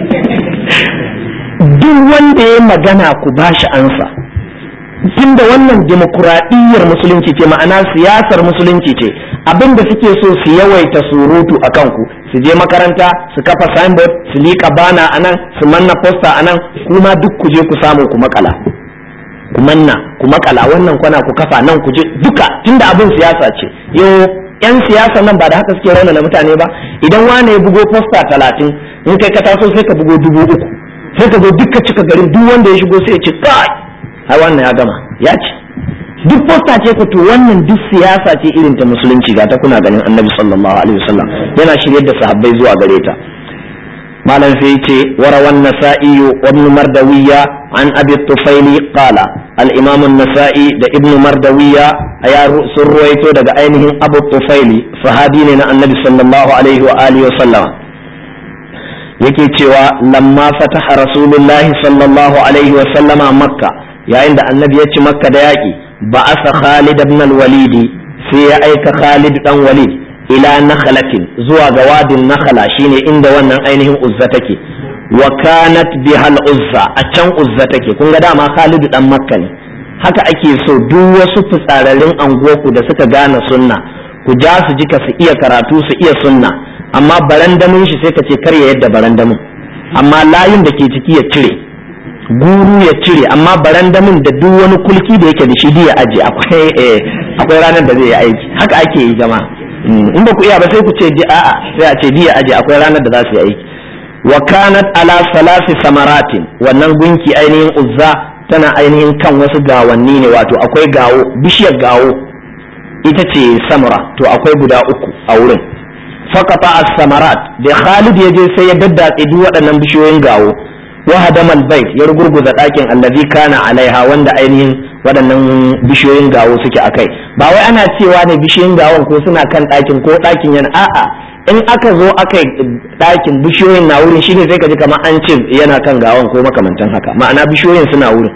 Speaker 1: duk wanda ya magana ku bashi ansa. tunda wannan demokuraɗiyyar musulunci ce, ma'ana siyasar musulunci ce, abinda suke so su yawaita surutu a kanku, su je makaranta su kafa signboard, su liƙa bana a nan, su manna posta a nan, kuma duk ku je ku samu ku makala, ku manna ku makala, wannan kwana ku kafa nan ku je duka, tunda abin siyasa ce. yau yan siyasa nan ba da haka suke raunana mutane ba. idan wane ya bugo posta talatin, in kai ka taso sai ka bugo dubu uku, sai ka zo duka cika garin, duk wanda ya shigo sai ya ce kai ai wannan ya gama ya ce. duk posta ce ku, to wannan duk siyasa ce irin ta musulunci. ga ta kuna ganin annabi sallallahu alaihi wasallam yana shiryar da sahabbai zuwa gare ta. malam sai yace warawan nasa'i wa ibn mardawiya an abi tufaili qala, al-imam an-nasa'i da ibn mardawiya ya sun ruwaito daga ainihin abu tufaili, sahabi ne na annabi sallallahu alaihi wa alihi wasallam, yake cewa lamma fataha rasulullahi sallallahu alaihi wasallama makka, yayin da annabi ya ci makka da yaƙi, ba'asa Khalid ibn al-Walid, sai ya aika Khalid dan Walid ila nakhlatin, zuwa ga wadin nakhla, shine inda wannan ainihin uzza take. wa kanat biha al-uzza, a can uzza take. kun ga dama Khalid dan makka ne. haka ake so duk wasu fitsararin anguwarku da suka gane sunna, ku ja su jika su iya karatu su iya sunna, amma barandamin shi sai ka ce kar ya yadda barandamin, amma layin da ke ciki ya cire, guru ya cire, amma barandamin da duk wani kulki da yake da shi ya aje. akwai akwai ranar da zai yi aiki. haka ake yi jama'a. in ba ku iya ba sai ku ce a'a, sai a ce ya aje, akwai ranar da za su yi aiki. wa kanat ala salasi samaratin, wannan gunki ainihin uzza tana ainihin kan wasu gawanni ne, wato akwai gawo, bishiyar gawo ita ce samara, to akwai guda uku a wurin. Faqata as-samarat, da Khalid ya je sai ya daddatse duk waɗannan bishiyoyin gawo, wa hadama al-bait, ya rugurguza ɗakin allazi kana alaiha, wanda ainihin waɗannan bishiyoyin gawo suke akai. Ba wai ana cewa ne bishiyoyin gawon ko suna kan ɗakin ko ɗakin yana, a'a, in aka zo aka ɗakin bishiyoyin na wurin shine sai ka ji kamar an ce yana kan gawon ko makamantan haka, ma'ana bishiyoyin suna wurin.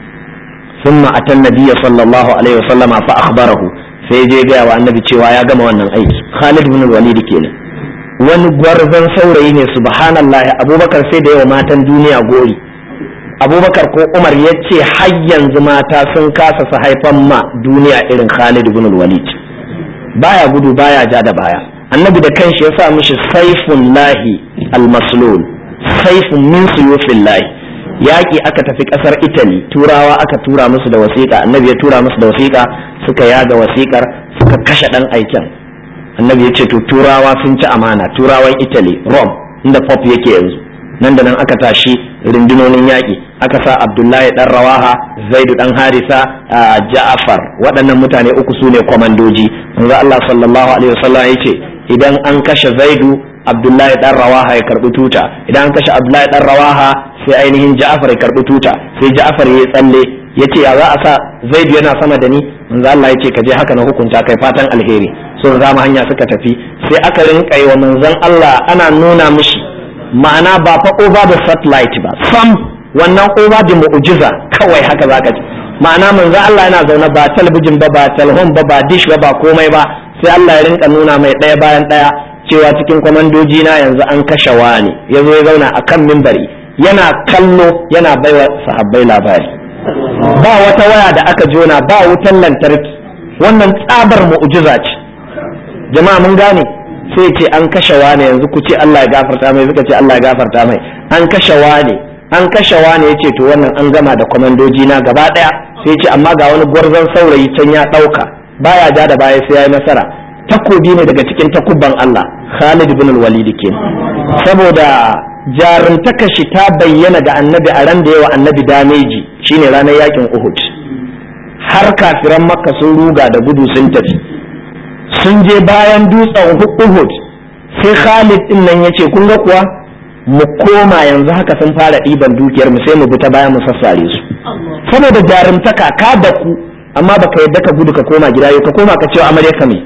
Speaker 1: Summa atan nabiyya sallallahu alaihi wasallam fa akhbarahu, sai je ga wa annabi cewa ya gama wannan aiki. Khalid ibn Walid kenan, wani gwarzon saurayi ne, subhanallahi. Abubakar sai da yawa matan duniya gori. Abubakar ko Umar ya ce har yanzu mata sun kasa su haifan ma duniya irin Khalid ibn Walid. Baya gudu baya ja da baya. Annabi da kanshi ya sa mishi saifullahi al-maslul, saifun min suyufillahi. Yaƙi aka tafi ƙasar Italy, turawa aka tura musu da wasiƙa, annabi ya tura musu da wasiƙa, suka yaga wasiƙar, suka kashe ɗan aiken. Annabi ya ce to turawa sun ci amana, turawan Italy, Rome, inda Pop yake yanzu. Nan da nan aka tashi rundunonin yaƙi, aka sa Abdullahi ɗan Rawaha, Zaidu ɗan Harisa, Ja'far, waɗannan mutane uku su ne kwamandoji. Manzo Allah sallallahu alaihi wasallam ya ce idan an kashe Zaidu, Abdullahi dan Rawaha ya karbi tuta, idan an kashe Abdullahi dan Rawaha sai ainihin Ja'far ya karbi tuta, sai Ja'far ya tsalle yace ya za a sa Zaid yana sama da ni, manzo Allah yace ka je haka na hukunta kai fatan alheri. So zama hanya suka tafi, sai aka rinka yi wa manzon Allah ana nuna mishi ma'ana ba fa over the satellite ba, sam wannan over the mu'jiza kawai haka zaka ji. Ma'ana manzon Allah yana zaune ba talabijin ba ba telhon ba ba dish ba ba komai ba, sai Allah ya rinka nuna mai ɗaya bayan ɗaya cewa cikin kwamandoji na yanzu an kashe wani, ya zo ya zauna a kan mimbari yana kallo yana baiwa sahabbai labari. Ba wata waya da aka jona, ba wutan lantarki, wannan tsabar mu'jiza ce. Jama'a mun gane, sai ce an kashe wani, yanzu ku ce Allah ya gafarta mai, suka ce Allah ya gafarta mai. An kashe wani, an kashe wani, yace to wannan an gama da kwamandoji na gaba daya. Sai ce amma ga wani gwarzon saurayi can ya dauka, baya ja da baya sai ya yi nasara. Takobi ne daga cikin takubban Allah, Khalid ibn al-Walid ke. Saboda jaruntaka shi ta bayyana ga annabi a ran da yawa annabi dameji, shine ranar yakin Uhud. Har kafiran Makka sun ruga da gudu sun tafi, sun je bayan dutsen Uhud, sai Khalid din nan yace kun ga kuwa mu koma yanzu haka sun fara ɗiban dukiyar mu, sai mu bi ta bayan mu sassare su. Saboda jaruntaka ka da ku, amma baka yadda ka gudu ka koma gida, yau ka koma ka cewa amarya ka me.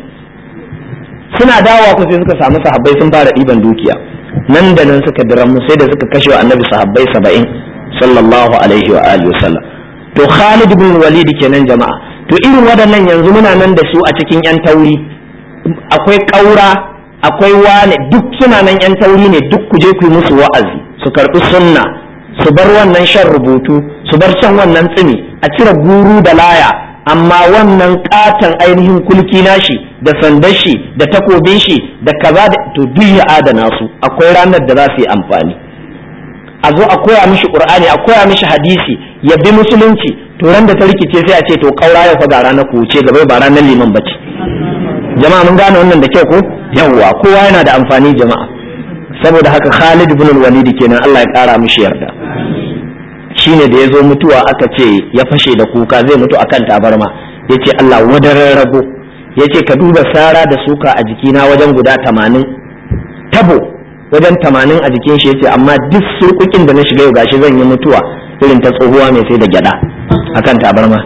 Speaker 1: Suna dawowa ku sai suka samu sahabbai sun fara ɗiban dukiya, nan da nan suka diran mu sai da suka kashe wa annabi sahabbai saba'in sallallahu alaihi wa alihi wasallam. To Khalid ibn Walid kenan jama'a. To irin waɗannan yanzu muna nan da su a cikin yan tauri, akwai ƙaura, akwai wane, duk suna nan yan tauri ne, duk ku je ku yi musu wa'azi su karɓi sunna, su bar wannan shan rubutu, su bar shan wannan tsini, a cire guru da laya, amma wannan katon ainihin kulki nashi da sandar shi da takobin shi da kaza da to duk ya adana su, akwai ranar da za su yi amfani. A zo a koya mishi Qur'ani, a koya mishi hadisi, ya bi musulunci, to ran da ta rikice sai a ce to kaura yau fa ga ranar ku wuce gaba ba ranar liman bace. Jama'a mun gane wannan da kyau ko? Yawwa, kowa yana da amfani jama'a. Saboda haka Khalid ibn al-Walid kenan, Allah ya kara mishi yarda. Shine da ya zo mutuwa aka ce ya fashe da kuka zai mutu akan tabarma, yace Allah wadaran rago, yace ka duba sara da suka a jikina wajen guda tamanin, tabo wajen tamanin a jikin shi, yace amma duk surkukin da na shiga yau gashi zan yi mutuwa irin ta tsohuwa mai sai da gyada akan tabarma.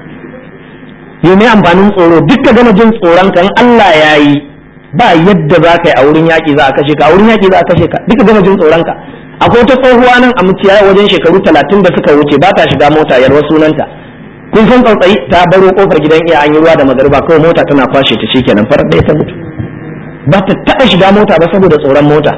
Speaker 1: Yau mai amfanin tsoro, duk ka gama jin tsoron ka in Allah ya yi ba yadda za ka yi a wurin yaƙi za a kashe ka, a wurin yaƙi za a kashe ka, duk ka gama jin tsoron ka. Akwai ta tsohuwa nan a muciya wajen shekaru talatin da suka wuce, ba ta shiga mota, yarwa sunanta. Kun san tsautsayi ta baro kofar gidan iya an yi ruwa da magariba, kawai mota tana kwashe ta shikenan farar ɗaya ta mutu. Ba ta taɓa shiga mota ba saboda tsoron mota.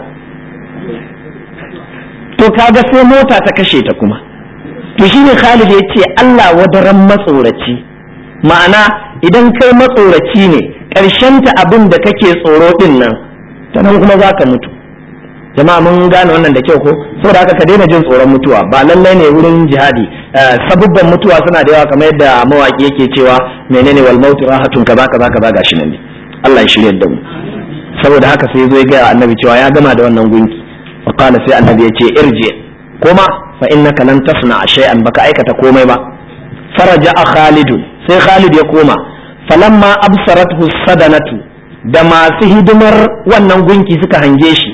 Speaker 1: To kaga sai mota ta kashe ta kuma. To shine Khalid ya ce Allah wadaran matsoraci, ma'ana idan kai matsoraci ne ƙarshen ta abin da kake tsoro din nan, ta nan kuma za ka mutu. Jama'a mun gane wannan da kyau ko? Saboda haka ka daina jin tsoron mutuwa, ba lallai ne wurin jihadi. Sabubban mutuwa suna da yawa kamar yadda mawaki yake cewa menene wal mautu rahatun kaza kaza kaza gashi nan ne. Allah ya shirye da mu. Saboda haka sai zo ya ga annabi cewa ya gama da wannan gunki. Wa qala sai annabi yace irji kuma fa innaka lan tasna shay'an baka aikata komai ba faraja Khalid sai Khalid ya koma falamma absarathu sadanatu da masu hidimar wannan gunki suka hange shi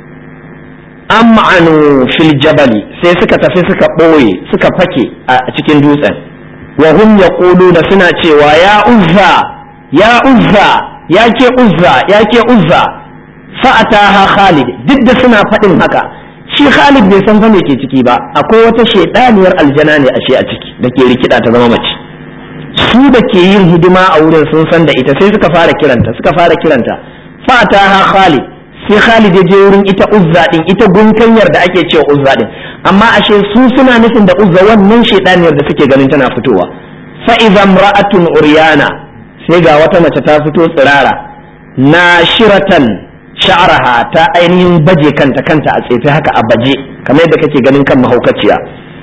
Speaker 1: am'anu fil jabali sai suka tafi suka ɓoye suka fake a cikin dutsen wa hum yaquluna suna cewa ya uzza ya uzza ya ke uzza ya ke uzza fa'ataha Khalid duk da suna faɗin haka shi Khalid bai san fa me ke ciki ba akwai wata shedaniyar aljana ne ashe a ciki da ke rikida ta zama mace su da ke yin hidima a wurin sun san da ita sai suka fara kiranta suka fara kiranta fa'ataha Khalid sai Khalid ya je wurin ita uzza din ita gunkanyar da ake cewa uzza din amma ashe su suna nufin da uzza wannan shedaniyar da suke ganin tana fitowa fa idza imra'atun uryana sai ga wata mace ta fito tsirara nashiratan sha'raha ta ainihin baje kanta kanta a tsefe haka a baje kamar yadda kake ganin kan mahaukaciya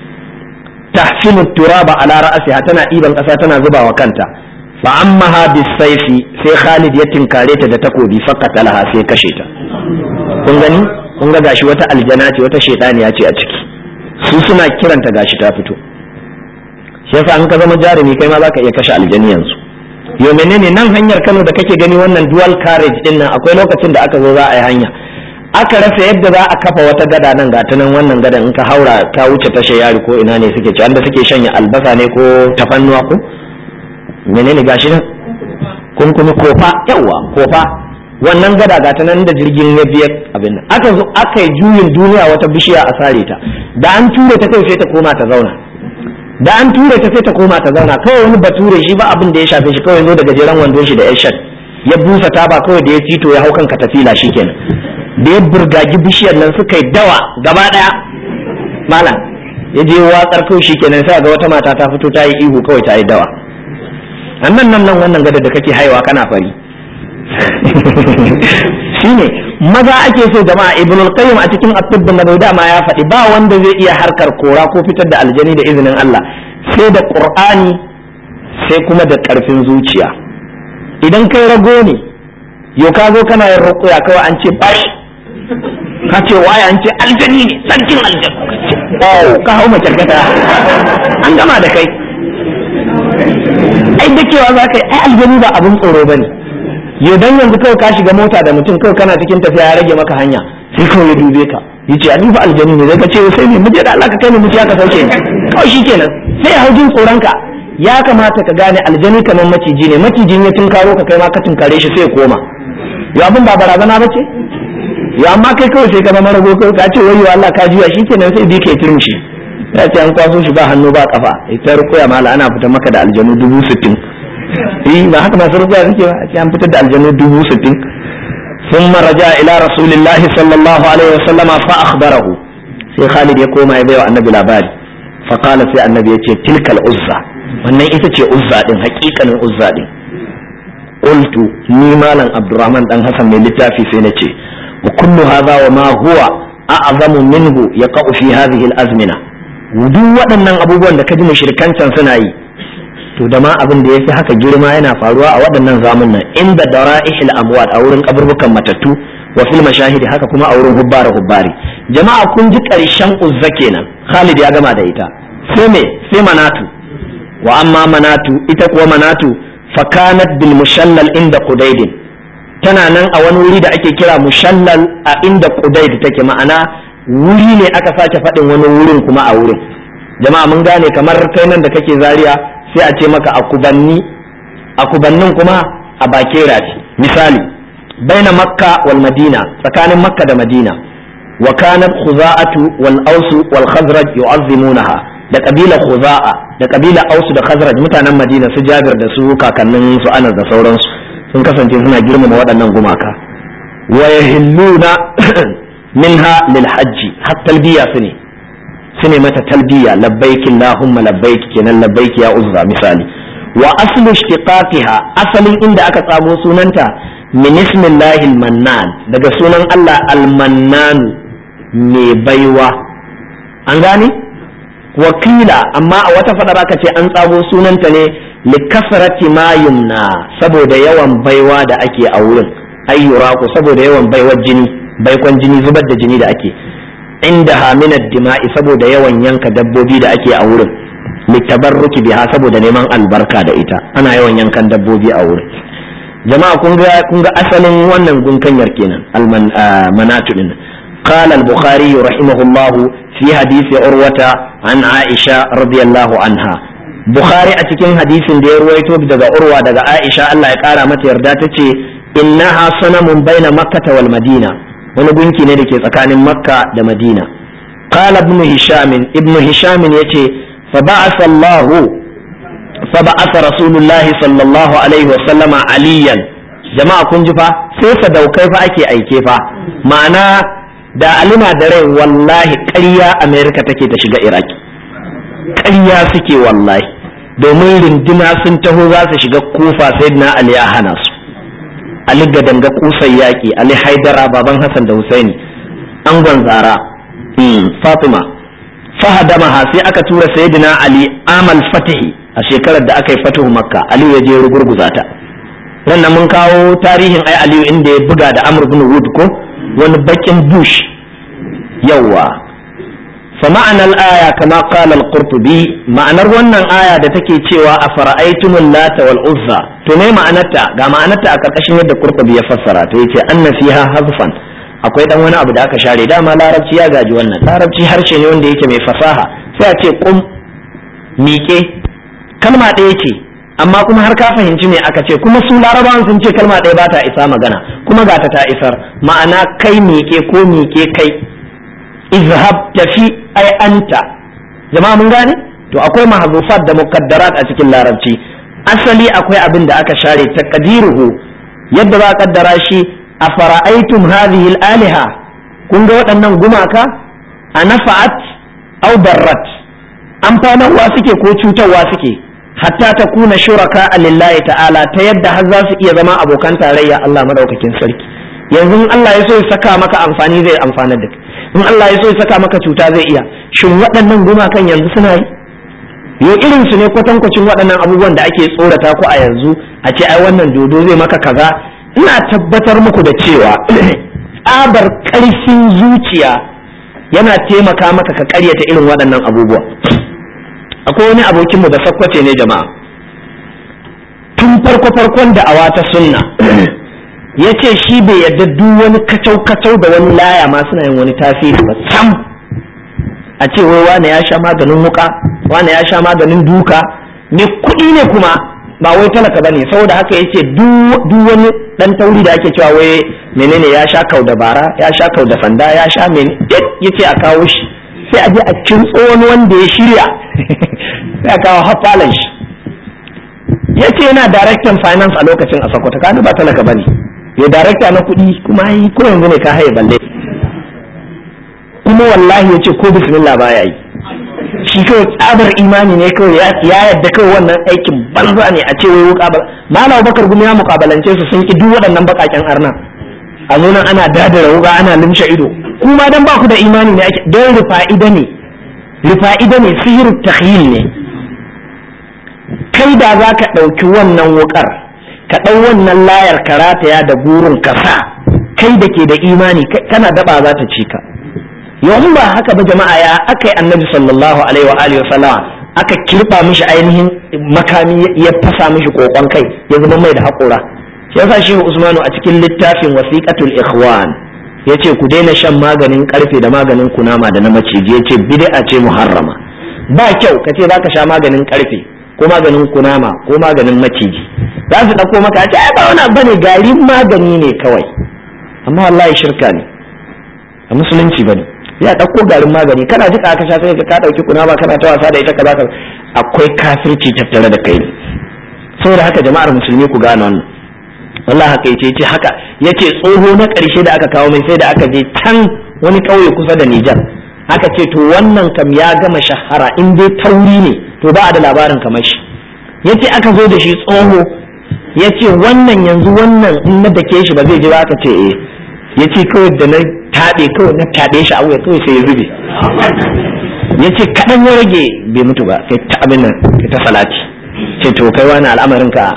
Speaker 1: tahsilu turaba ala ra'siha tana iban kasa tana zubawa kanta fa ammaha bisayfi sai Khalid ya tinkare ta da takobi faqatalaha sai kashe ta kun gani kun ga gashi wata aljana ce wata shedaniya ce a ciki su suna kiranta gashi ta fito shi yasa an ka zama jarumi kai ma zaka iya kashe aljani yanzu yo menene nan hanyar Kano da kake gani wannan dual carriage din nan akwai lokacin da aka zo za a yi hanya aka rasa yadda za a kafa wata gada nan ga ta nan wannan gadan in ka haura ka wuce tashar yari ko ina ne suke ci anda suke shanya albasa ne ko tafannuwa ko menene gashi nan kun kuma kofa yawa kofa wannan gada ga ta nan da jirgin ya biya abin nan aka zo aka yi juyin duniya wata bishiya a sare ta da an ture ta kai sai ta koma ta zauna da an ture ta sai ta koma ta zauna kawai wani bature shi ba abin da ya shafe shi kawai zo da gajeren wandon shi da yashan ya busa taba kawai da ya fito ya hau kan katafila shikenan da ya burgagi bishiyar nan suka yi dawa gaba daya malam ya je watsar kawai shikenan sai ga wata mata ta fito ta yi ihu kawai ta yi dawa annan nan nan wannan gadar da kake haiwa kana fari shine maza ake so jama'a ibnul qayyim a cikin at-tibb an-nabawi dama ya faɗi ba wanda zai iya harkar kora ko fitar da aljani da izinin Allah sai da qur'ani sai kuma da karfin zuciya idan kai rago ne yo ka zo kana yin ruqya kawai an ce bashi ka ce waye an ce aljani ne sarkin aljani oh ka hau mace kata an gama da kai ai dakewa za ka yi ai aljani ba abin tsoro bane yau dan yanzu kawai ka shiga mota da mutum kawai kana cikin tafiya ya rage maka hanya sai kawai ya dube ka yace a fa aljani ne zai ka ce sai ne muje da Allah ka kai mu muje ka sauke ni kawai shikenan sai ya jin tsoron ka ya kamata ka gane aljani kamar maciji ne macijin ya tunkaro ka kai ma ka tunkare shi sai ya koma yau abin ba barazana bace yau amma kai kawai sai ka zama rago kawai ka ce wayo Allah ka juya shikenan sai bi kai turmishi ya ce an kwaso shi ba hannu ba kafa ita rukuya mala ana fita maka da aljanu dubu sittin eh ba haka masu rubuya suke ba sai an fitar da aljannu dubu sittin thumma raja ila rasulillahi sallallahu alaihi wasallama fa akhbarahu sai Khalid ya koma ya baiwa annabi labari fa qala sai annabi yace tilkal uzza wannan ita ce uzza din hakikanin uzza din qultu ni malam abdurrahman dan hasan mai littafi sai nace wa kullu hadha wa ma huwa a'zamu minhu yaqa'u fi hadhihi al-azmina duk waɗannan abubuwan da kaji mushrikan can suna yi to da ma abin da ya fi haka girma yana faruwa a waɗannan zamunan inda dara'ihil amwat a wurin kaburbukan matattu wa fil mashahidi haka kuma a wurin hubbare hubbari jama'a kun ji ƙarshen uzza kenan Khalid ya gama da ita sai me sai manatu wa amma manatu ita kuwa manatu fa kanat bil mushallal inda qudayd tana nan a wani wuri da ake kira mushallal a inda qudayd take ma'ana wuri ne aka sake faɗin wani wurin kuma a wurin jama'a mun gane kamar kai nan da kake Zaria sai a ce maka akubanni akubannin kuma a bakera ce misali baina makka wal madina tsakanin makka da madina wa kanat khuza'atu wal aus wal khazraj yu'azzimunaha da kabila khuza'a da kabila aus da khazraj mutanen madina su jabir da su kakannin su anas da sauransu sun kasance suna girmama waɗannan gumaka wa yahilluna minha lil hajji har talbiya su ne su ne mata talbiya labbaik allahumma labbaik kenan labbaik ya uzza misali wa aslu ishtiqaqiha asalin inda aka tsamo sunanta min ismillahi al-mannan daga sunan Allah al-mannan mai baiwa an gane wakila amma a wata fadar aka ce an tsago sunanta ne li kasrati ma yumna saboda yawan baiwa da ake a wurin ayyuraku saboda yawan baiwar jini baikon jini zubar da jini da ake indaha min ad-dima'i saboda yawan yanka dabbobi da ake a wurin litabarruki biha saboda neman albarka da ita ana yawan yankan dabbobi a wurin. jama'a kun ga kun ga asalin wannan gunkanyar kenan al-manatu din. qala al-bukhari rahimahullah fi hadisi urwata an aisha radiyallahu anha. bukhari a cikin hadisin da ya ruwaito daga urwa daga aisha Allah ya kara mata yarda tace innaha sanamun baina makkah wal madina, wani gunki ne da ke tsakanin makka da madina. qala ibn hisham ibn hisham yace fa ba'atha Allah fa ba'atha rasulullah sallallahu alaihi wa sallama aliyan. jama'a kun ji fa sai sadaukai fa ake aike fa, ma'ana da alima da rai wallahi ƙarya america take ta shiga iraki, ƙarya suke wallahi, domin rinduna sun taho za su shiga kufa sayyidina ali ya hana su. Ali Gadanga kusan yaƙi, Ali Haidara baban Hassan da Husaini, angon Zara, Fatima, fahadamaha sai aka tura Sayyidina Ali amal fatihi a shekarar da aka yi fatuhu Makka, Ali ya je rugurguza ta. Wannan mun kawo tarihin ai Aliyu inda ya buga da Amr ibn Wud ko wani bakin bush. Yawwa. Fa ma'anar aya kama qala al-Qurtubi, ma'anar wannan aya da take cewa afara'aytumul lata wal uzza, to me ma'anarta? Ga ma'anarta a karkashin yadda Qurtubi ya fassara, to yace anna fiha hazfan, akwai dan wani abu da aka share. Dama larabci ya gaji wannan, larabci harshe ne wanda yake mai fasaha, sai a ce kum miƙe, kalma ɗaya ce amma kuma har ka fahimci me aka ce, kuma su larabawan sun ce kalma ɗaya ba ta isa magana, kuma ga ta ta isar, ma'ana kai miƙe ko miƙe kai, izhab tafi ai anta. jama'a mun gane, to akwai mahzufat da muqaddarat a cikin larabci. asali akwai abin da aka share taqdiruhu, yadda ba kaddara shi afara'aytum hadhihi al-aliha, kun ga waɗannan gumaka anafa'at aw darrat, amfanarwa suke ko cutarwa suke, hatta ta kuna shuraka lillahi ta'ala, ta yadda har za su iya zama abokan tarayya Allah madaukakin sarki. yanzu in Allah ya so ya saka maka amfani zai amfana da kai, in Allah ya so ya saka maka cuta zai iya. Shin waɗannan gumakan yanzu suna yi? Yo irin su ne kwatankwacin waɗannan abubuwan da ake tsorata ku a yanzu, a ce ai wannan dodo zai maka kaza. Ina tabbatar muku da cewa tsabar ƙarfin zuciya yana taimaka maka ka ƙaryata irin waɗannan abubuwa. Akwai wani abokinmu da sakkwace ne jama'a, tun farko farkon da awa ta sunna ya ce shi bai yadda duk wani kacau-kacau da wani laya ma suna yin wani tasiri ba sam. A ce wai wane ya sha maganin wuka, wane ya sha maganin duka, ne kuɗi ne kuma ba wai talaka bane. Saboda haka ya ce duk wani ɗan tauri da ake cewa wai menene ya sha kau da bara, ya sha kau da sanda, ya sha mene, ya ce a kawo shi sai a je a kintso wani wanda ya shirya sai a kawo hafalan shi. Ya ce yana daraktan finance a lokacin a Sokoto, kanu ba talaka bane, ya darakta na kuɗi kuma yi ko yanzu ne ka haye balle. Kuma wallahi ya ce ko bismillah baya yi, shi kawai tsabar imani ne kawai, ya yadda kawai wannan aikin banza ne. A ce wai wuka Malam Bakar Gumi ya mukabalance su sun ki duk waɗannan bakaken arna, a nunan ana dadara wuka ana limshe ido. Kuma dan ba ku da imani ne ake, don rufa'ida ne, rufa'ida ne, sihiru takhyil ne. Kai da za ka ɗauki wannan wukar, ka ɗau wannan layar karataya da gurin kasa, kai da ke da imani kana daba za ta ci ka. Yau ba haka ba jama'a, ya aka yi annabi sallallahu alaihi wa alihi wa sallama aka kirba mishi ainihin makami ya fasa mishi kokon kai ya zama mai da haƙura. Shi yasa shi Usmanu a cikin littafin wasiqatul ikhwan yace ku daina shan maganin karfe da maganin kunama da na maciji, yace bid'a ce muharrama. Ba kyau kace zaka sha maganin karfe ko maganin kunama ko maganin maciji, za su dauko maka ce ai ba wani abu bane, garin magani ne kawai. Amma wallahi shirka ne, a musulunci bane. Ya dauko garin magani kana jika ka sha sai ka dauki kunama kana ta wasa da ita kaza kaza, akwai kafirci tattare da kai. Saboda haka jama'ar musulmi ku gane wannan. Wallahi haka yace yace haka yace tsoho na karshe da aka kawo mai sai da aka je can wani kauye kusa da Nijar, aka ce to wannan kam ya gama shahara, in dai tauri ne to ba a da labarin kamar shi. Yace aka zo da shi tsoho, yace wannan yanzu wannan in na dake shi ba zai ji ba, aka ce eh. Yace kawai da na taɓe kawai na taɓe shi a wuya kawai sai ya zube. Yace kaɗan ya rage bai mutu ba, kai ta abin nan kai ta salati. Ce to kai wani al'amarin ka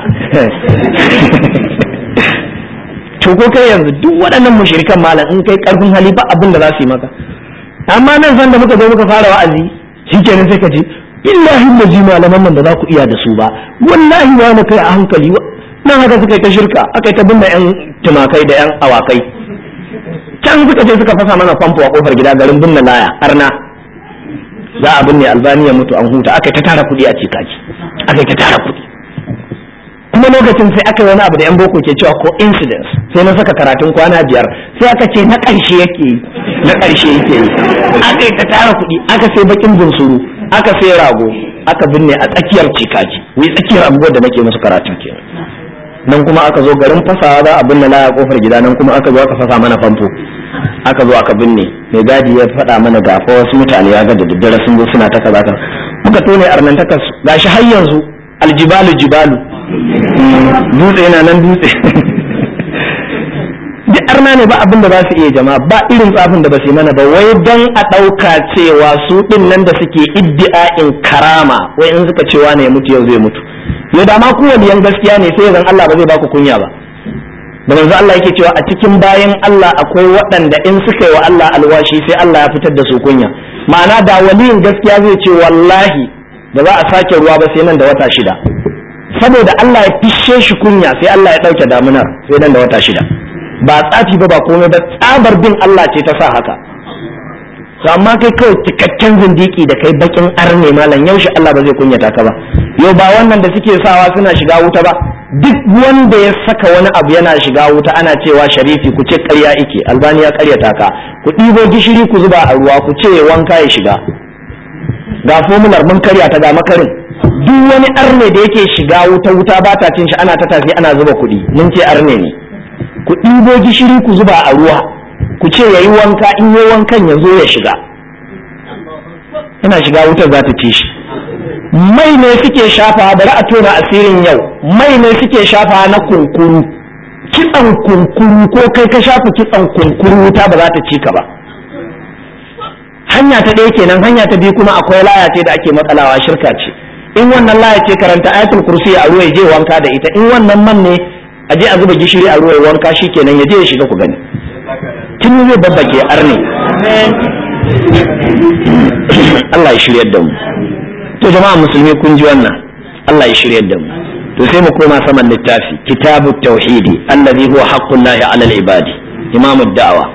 Speaker 1: to ko kai yanzu duk waɗannan mushrikan malam in kai karfin hali ba abin da za su yi maka.
Speaker 2: amma nan san da muka zo muka fara wa'azi shikenan sai ka ji billahi lazi malaman nan da za ku iya da su ba wallahi wa na kai a hankali nan haka suka yi ta shirka aka yi ta binne yan tumakai da yan awakai can suka je suka fasa mana famfo a kofar gida garin binne laya arna za a binne albani ya mutu an huta aka yi ta tara kuɗi a cikaji aka yi ta tara kuɗi kuma lokacin sai aka yi wani abu da yan boko ke cewa coincidence sai na saka karatun kwana biyar sai aka ce na ƙarshe yake yi na ƙarshe yake yi aka yi ta tara kuɗi aka sai bakin bunsuru aka sai rago aka binne a tsakiyar cikaji wai tsakiyar abubuwan da nake musu karatun kenan nan kuma aka zo garin fasawa za a binne laya kofar gida nan kuma aka zo aka fasa mana famfo aka zo aka binne mai gadi ya faɗa mana gafa wasu mutane ya ga da daddare sun zo suna ta kaza kan muka tone arnan takas gashi har yanzu aljibalu jibalu dutse yana nan dutse duk arna ne ba abin da za su iya jama'a ba irin tsafin da ba su yi mana ba wai dan a ɗauka cewa su ɗin nan da suke iddi'a'in karama wai in suka cewa ne ya mutu yau zai mutu yau da ma ku waliyan gaskiya ne sai zan Allah ba zai baku kunya ba da manzo Allah yake cewa a cikin bayan Allah akwai waɗanda in suka yi wa Allah alwashi sai Allah ya fitar da su kunya ma'ana da waliyin gaskiya zai ce wallahi ba za a sake ruwa ba sai nan da wata shida saboda Allah ya fishe shi kunya sai Allah ya ɗauke damunar sai nan da wata shida ba tsafi ba ba komai ba tsabar bin Allah ce ta sa haka to amma kai kawai cikakken zindiki da kai bakin arne malam yaushe Allah ba zai kunyata ka ba yau ba wannan da suke sawa suna shiga wuta ba duk wanda ya saka wani abu yana shiga wuta ana cewa sharifi ku ce ƙarya ike albani ya ƙaryata ka ku ɗibo gishiri ku zuba a ruwa ku ce wanka ya shiga ga fomular mun karya ta ga makarin duk wani arne da yake shiga wuta wuta ba ta cin shi ana ta tafi ana zuba kuɗi mun ce arne ne ku ɗibo gishiri ku zuba a ruwa ku ce yayi wanka in yayi wankan ya zo ya shiga yana shiga wutar za ta ci shi mai ne suke shafa bari a tona asirin yau mai ne suke shafa na kunkuru kitsan kunkuru ko kai ka shafa kitsan kunkuru wuta ba za ta ci ka ba hanya ta ɗaya kenan hanya ta biyu kuma akwai laya ce da ake matsalawa shirka ce in wannan laya ce karanta ayatul kursi a ruwa ya je wanka da ita in wannan man ne a je a zuba gishiri a ruwa ya wanka shikenan ya je ya shiga ku gani tun zai babbake arne Allah ya shiryar da mu to jama'a musulmi kun ji wannan Allah ya shiryar da mu to sai mu koma saman littafi kitabut tauhidi allazi huwa haqqullahi 'ala al-ibadi imamud da'wa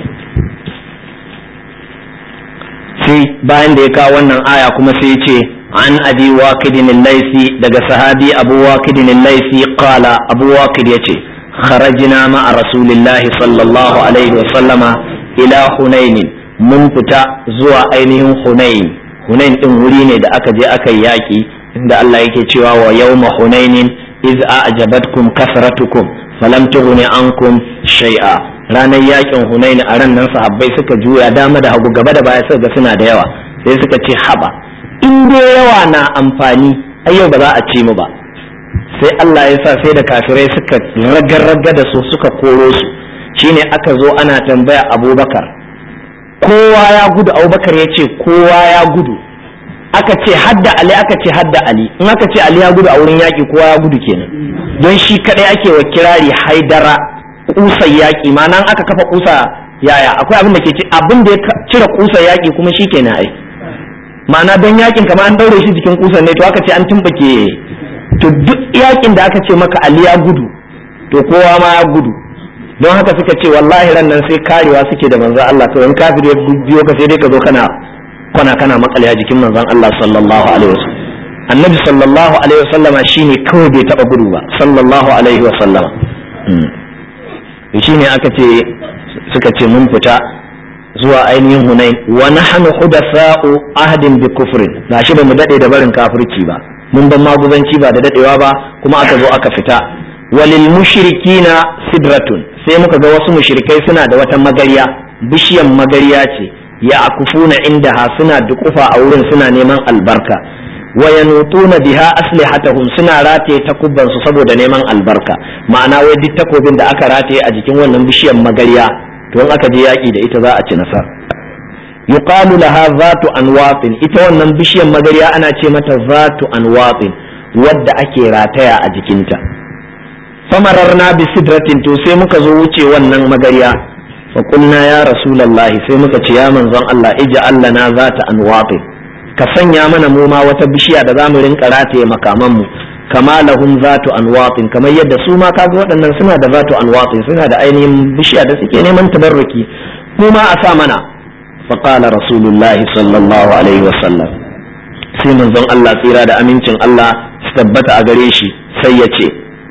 Speaker 2: sai bayan da ya kawo wannan aya kuma sai ya ce an abi waqidin al-laysi daga sahabi abu waqidin al-laysi qala abu waqid yace kharajna ma'a rasulillahi sallallahu alaihi wa sallama ila hunain mun fita zuwa ainihin hunain hunain din wuri ne da aka je aka yi yaki inda Allah yake cewa wa yawma hunainin iz a'jabatkum kasratukum falam tughni ankum shay'a ranar yakin hunain a ran nan sahabbai suka juya dama da hagu gaba da baya suka ga suna da yawa sai suka ce haba in dai yawa na amfani ai yau ba za a ci mu ba sai Allah ya sa sai da kafirai suka ragarraga da su suka koro su shine aka zo ana tambaya Abubakar kowa ya gudu Abubakar ya ce kowa ya gudu aka ce hadda Ali aka ce hadda Ali in aka ce Ali ya gudu a wurin yaki kowa ya gudu kenan don shi kadai ake wa kirari haidara kusan yaki ma nan aka kafa kusa yaya akwai abin da ke ci abin da ya cire kusa yaki kuma shi kenan ai ma'ana don yakin kamar an daure shi jikin kusan ne to aka ce an tumbake to duk yakin da aka ce maka Ali ya gudu to kowa ma ya gudu don haka suka ce wallahi ran nan sai karewa suke da manzon Allah to in kafir ya biyo ka sai dai ka zo kana kwana kana makale a jikin manzon Allah sallallahu alaihi wasallam annabi sallallahu alaihi wasallam shine kawai bai taba gudu ba sallallahu alaihi wasallam shine aka ce suka ce mun fita zuwa ainihin Hunain wa nahnu hudatha'u ahdin bi kufrin gashi ba mu dade da barin kafirci ba mun ban maguzanci ba da dadewa ba kuma aka zo aka fita walil mushrikina sidratun sai muka ga wasu mushrikai suna da wata magariya bishiyan magariya ce ya akufuna indaha suna dukufa a wurin suna neman albarka wa yanutuna biha aslihatahum suna rataye takubban su saboda neman albarka ma'ana wai duk takobin da aka rataye a jikin wannan bishiyan magariya to in aka je yaki da ita za a ci nasara yuqalu laha zatu anwatin ita wannan bishiyan magariya ana ce mata zatu anwatin wadda ake rataya a jikinta famararna bi sidratin to sai muka zo wuce wannan magariya fa qulna ya rasulullahi sai muka ce ya manzon Allah ij'al lana zata anwati ka sanya mana mu ma wata bishiya da zamu rinka rataye makaman mu kama lahum zatu anwatin kamar yadda su ma kaga waɗannan suna da zatu anwatin suna da ainihin bishiya da suke neman tabarruki mu ma a sa mana fa qala rasulullahi sallallahu alaihi wasallam sai manzon Allah tsira da amincin Allah su tabbata a gare shi sai ya ce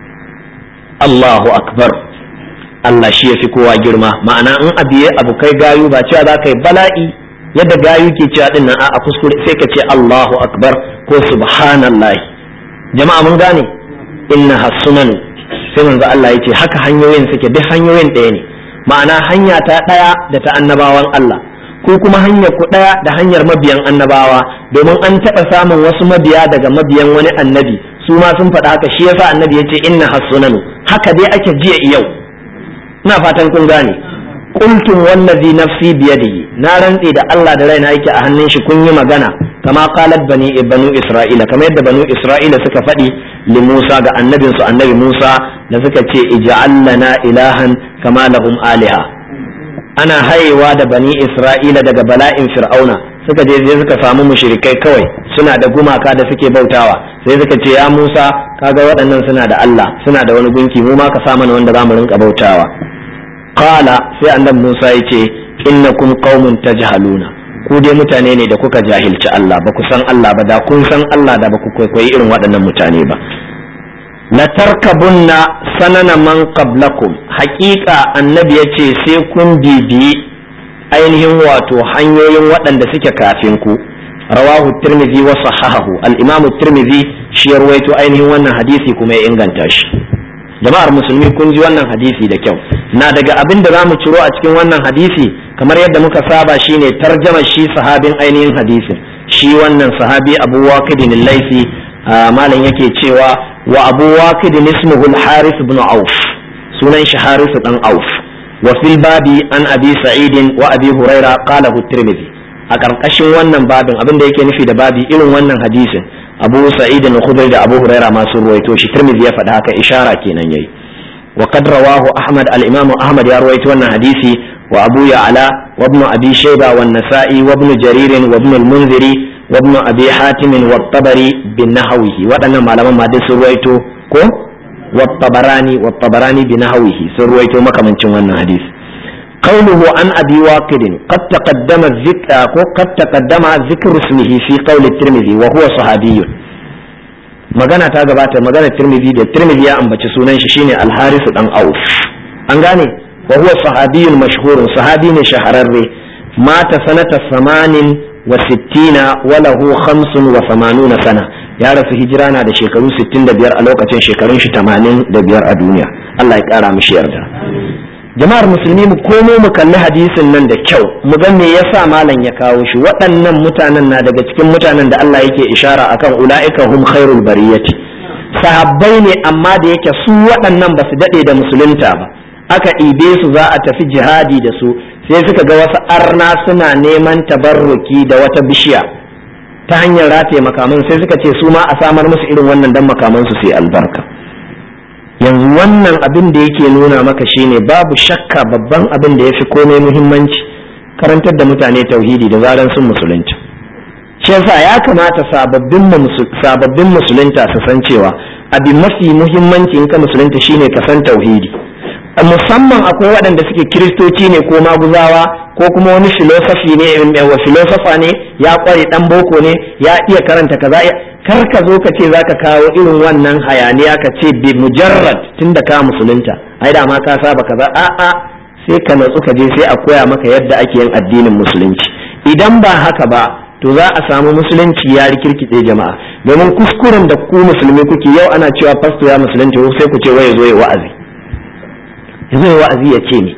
Speaker 2: Allahu akbar Allah shi yafi kowa girma ma'ana in abiye abu kai gayu ba cewa za ka yi bala'i yadda gayu ke cewa din nan a kuskure sai ka ce Allahu akbar ko subhanallahi jama'a mun gane inna hasunan sai manzo Allah yace haka hanyoyin suke duk hanyoyin ɗaya ne ma'ana hanya ta ɗaya da ta annabawan Allah ko kuma hanyar ku ɗaya da hanyar mabiyan annabawa domin an taɓa samun wasu mabiya daga mabiyan wani annabi su ma sun faɗa haka shi yasa annabi yace inna hasunan haka dai ake jiya yau ina fatan kun gane qultum wallazi nafsi biyadihi na rantse da Allah da raina yake a hannun shi kun yi magana kama qalat bani banu isra'ila kamar yadda banu isra'ila suka faɗi li Musa ga annabin su annabi Musa da suka ce ij'al lana ilahan kama lahum aliha ana haiwa da bani isra'ila daga bala'in fir'auna suka je je suka samu mushrikai kawai suna da gumaka da suke bautawa sai suka ce ya Musa kaga waɗannan suna da Allah suna da wani gunki mu ma ka sa mana wanda zamu rinka bautawa qala sai annabi Musa yace innakum qaumun tajhaluna ku dai mutane ne da kuka jahilci Allah ba ku san Allah ba da kun san Allah da ba ku kwaikwayi irin waɗannan mutane ba la tarkabunna sanana man qablakum haqiqa annabi yace sai kun bibiyi ainihin wato hanyoyin waɗanda suke kafin ku rawahu tirmidhi wa sahahahu al-imam tirmidhi shi ya rawaito ainihin wannan hadisi kuma ya inganta shi jama'ar musulmi kun ji wannan hadisi da kyau na daga abin da zamu ciro a cikin wannan hadisi kamar yadda muka saba shine tarjama shi sahabin ainihin hadisin shi wannan sahabi Abu Waqid al-Laythi malam yake cewa wa Abu Waqid ismuhu al-Harith ibn Auf sunan shi Harith dan Auf wa fil babi an Abi Sa'id wa Abi Huraira qalahu at-Tirmidhi a karkashin wannan babin abin da yake nufi da babi irin wannan hadisin Abu Sa'id al-Khudri da Abu Huraira ma sun ruwaito shi Tirmidhi ya faɗa haka ishara kenan yayi wa qad rawahu Ahmad al-Imam Ahmad ya ruwaito wannan hadisi wa Abu Ya'la wa Ibn Abi Shayba wa An-Nasa'i wa Ibn Jarir wa Ibn al-Munziri wa Ibn Abi Hatim wa At-Tabari bin nahwihi waɗannan malaman ma dai sun ruwaito ko wa At-Tabarani wa At-Tabarani bin nahwihi sun ruwaito makamancin wannan hadisi قوله عن أبي واقد قد تقدم الذكر قد تقدم ذكر اسمه في قول الترمذي وهو صحابي magana ta gabata magana Tirmidhi da Tirmidhi ya ambaci sunan shi shine Al-Harith dan Auf an gane wa huwa sahabiyyun mashhur sahabi ne shahararre mata sanata samanin wa sittina wa lahu khamsun wa thamanuna sana ya rasu hijira na da shekaru sittin da biyar a lokacin shekarun shi tamanin da biyar a duniya Allah ya kara mishi yarda jama'ar musulmi mu komo mu kalli hadisin nan da kyau mu ga me yasa malam ya kawo shi waɗannan mutanen na daga cikin mutanen da Allah yake ishara akan ulaika hum khairul bariyati sahabbai ne amma da yake su waɗannan ba su dade da musulunta ba aka ɗibe su za a tafi jihadi da su sai suka ga wasu arna suna neman tabarruki da wata bishiya ta hanyar rataye makaman sai suka ce su ma a samar musu irin wannan dan makaman su sai albarka yanzu wannan abin da yake nuna maka shine babu shakka babban abin da ya fi komai muhimmanci karantar da mutane tauhidi da zaran sun musulunta shi yasa ya kamata sababbin sababbin musulunta su san cewa abin mafi muhimmanci in ka musulunta shine ka san tauhidi musamman akwai waɗanda suke kiristoci ne ko maguzawa ko kuma wani filosofi ne wa filosofa ne ya kware dan boko ne ya iya karanta kaza kar ka zo ka ce zaka kawo irin wannan hayaniya ka ce bi mujarrad tunda ka musulunta ai da ma ka saba kaza a a sai ka natsu ka je sai a koya maka yadda ake yin addinin musulunci idan ba haka ba to za a samu musulunci ya rikirkitse jama'a domin kuskuren da ku musulmi kuke yau ana cewa pastor ya musulunci sai ku ce wai zo ya wa'azi ya zo ya wa'azi ya ce ne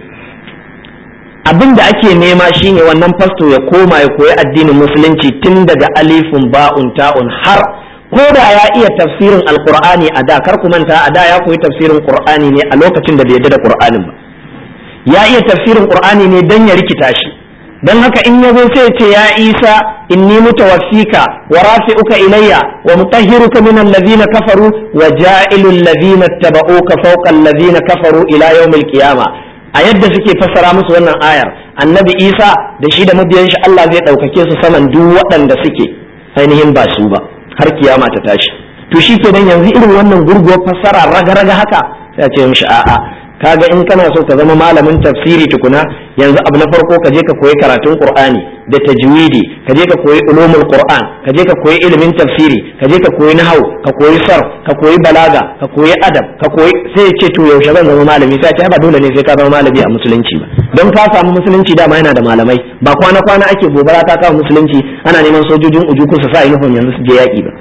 Speaker 2: abin da ake nema shine wannan fasto ya koma ya koyi addinin musulunci tun daga alifun ba'un ta'un har ko da ya iya tafsirin alqur'ani a da kar ku manta a da ya koyi tafsirin qur'ani ne a lokacin da bai yarda da qur'anin ba ya iya tafsirin qur'ani ne dan ya rikita shi dan haka in yazo sai ya ce ya Isa inni mutawaffika wa rafi'uka ilayya wa mutahhiruka min alladhina kafaru wa ja'ilul ladhina ittaba'uka fawqa alladhina kafaru ila yawmil qiyamah a yadda suke fassara musu wannan ayar annabi Isa da shi da mabiyan shi Allah zai ɗaukake su saman duk waɗanda suke ainihin ba su ba har kiyama ta tashi. To shi kenan yanzu irin wannan gurguwar fassara raga-raga haka sai a ce mishi a'a, kaga in kana so ka zama malamin tafsiri tukuna yanzu abu na farko ka je ka koyi karatun Qur'ani da tajwidi, ka je ka koyi ulumul Qur'an, ka je ka koyi ilimin tafsiri, ka je ka koyi nahwu, ka koyi sarf, ka koyi balaga, ka koyi adab, ka koyi sai ya ce to yaushe zan zama malami, sai ce ba dole ne sai ka zama malami a musulunci ba, don ka samu musulunci dama yana da malamai, ba kwana kwana ake gobara ta kawo musulunci ana neman sojojin ujuku su sa uniform yanzu su je yaki ba.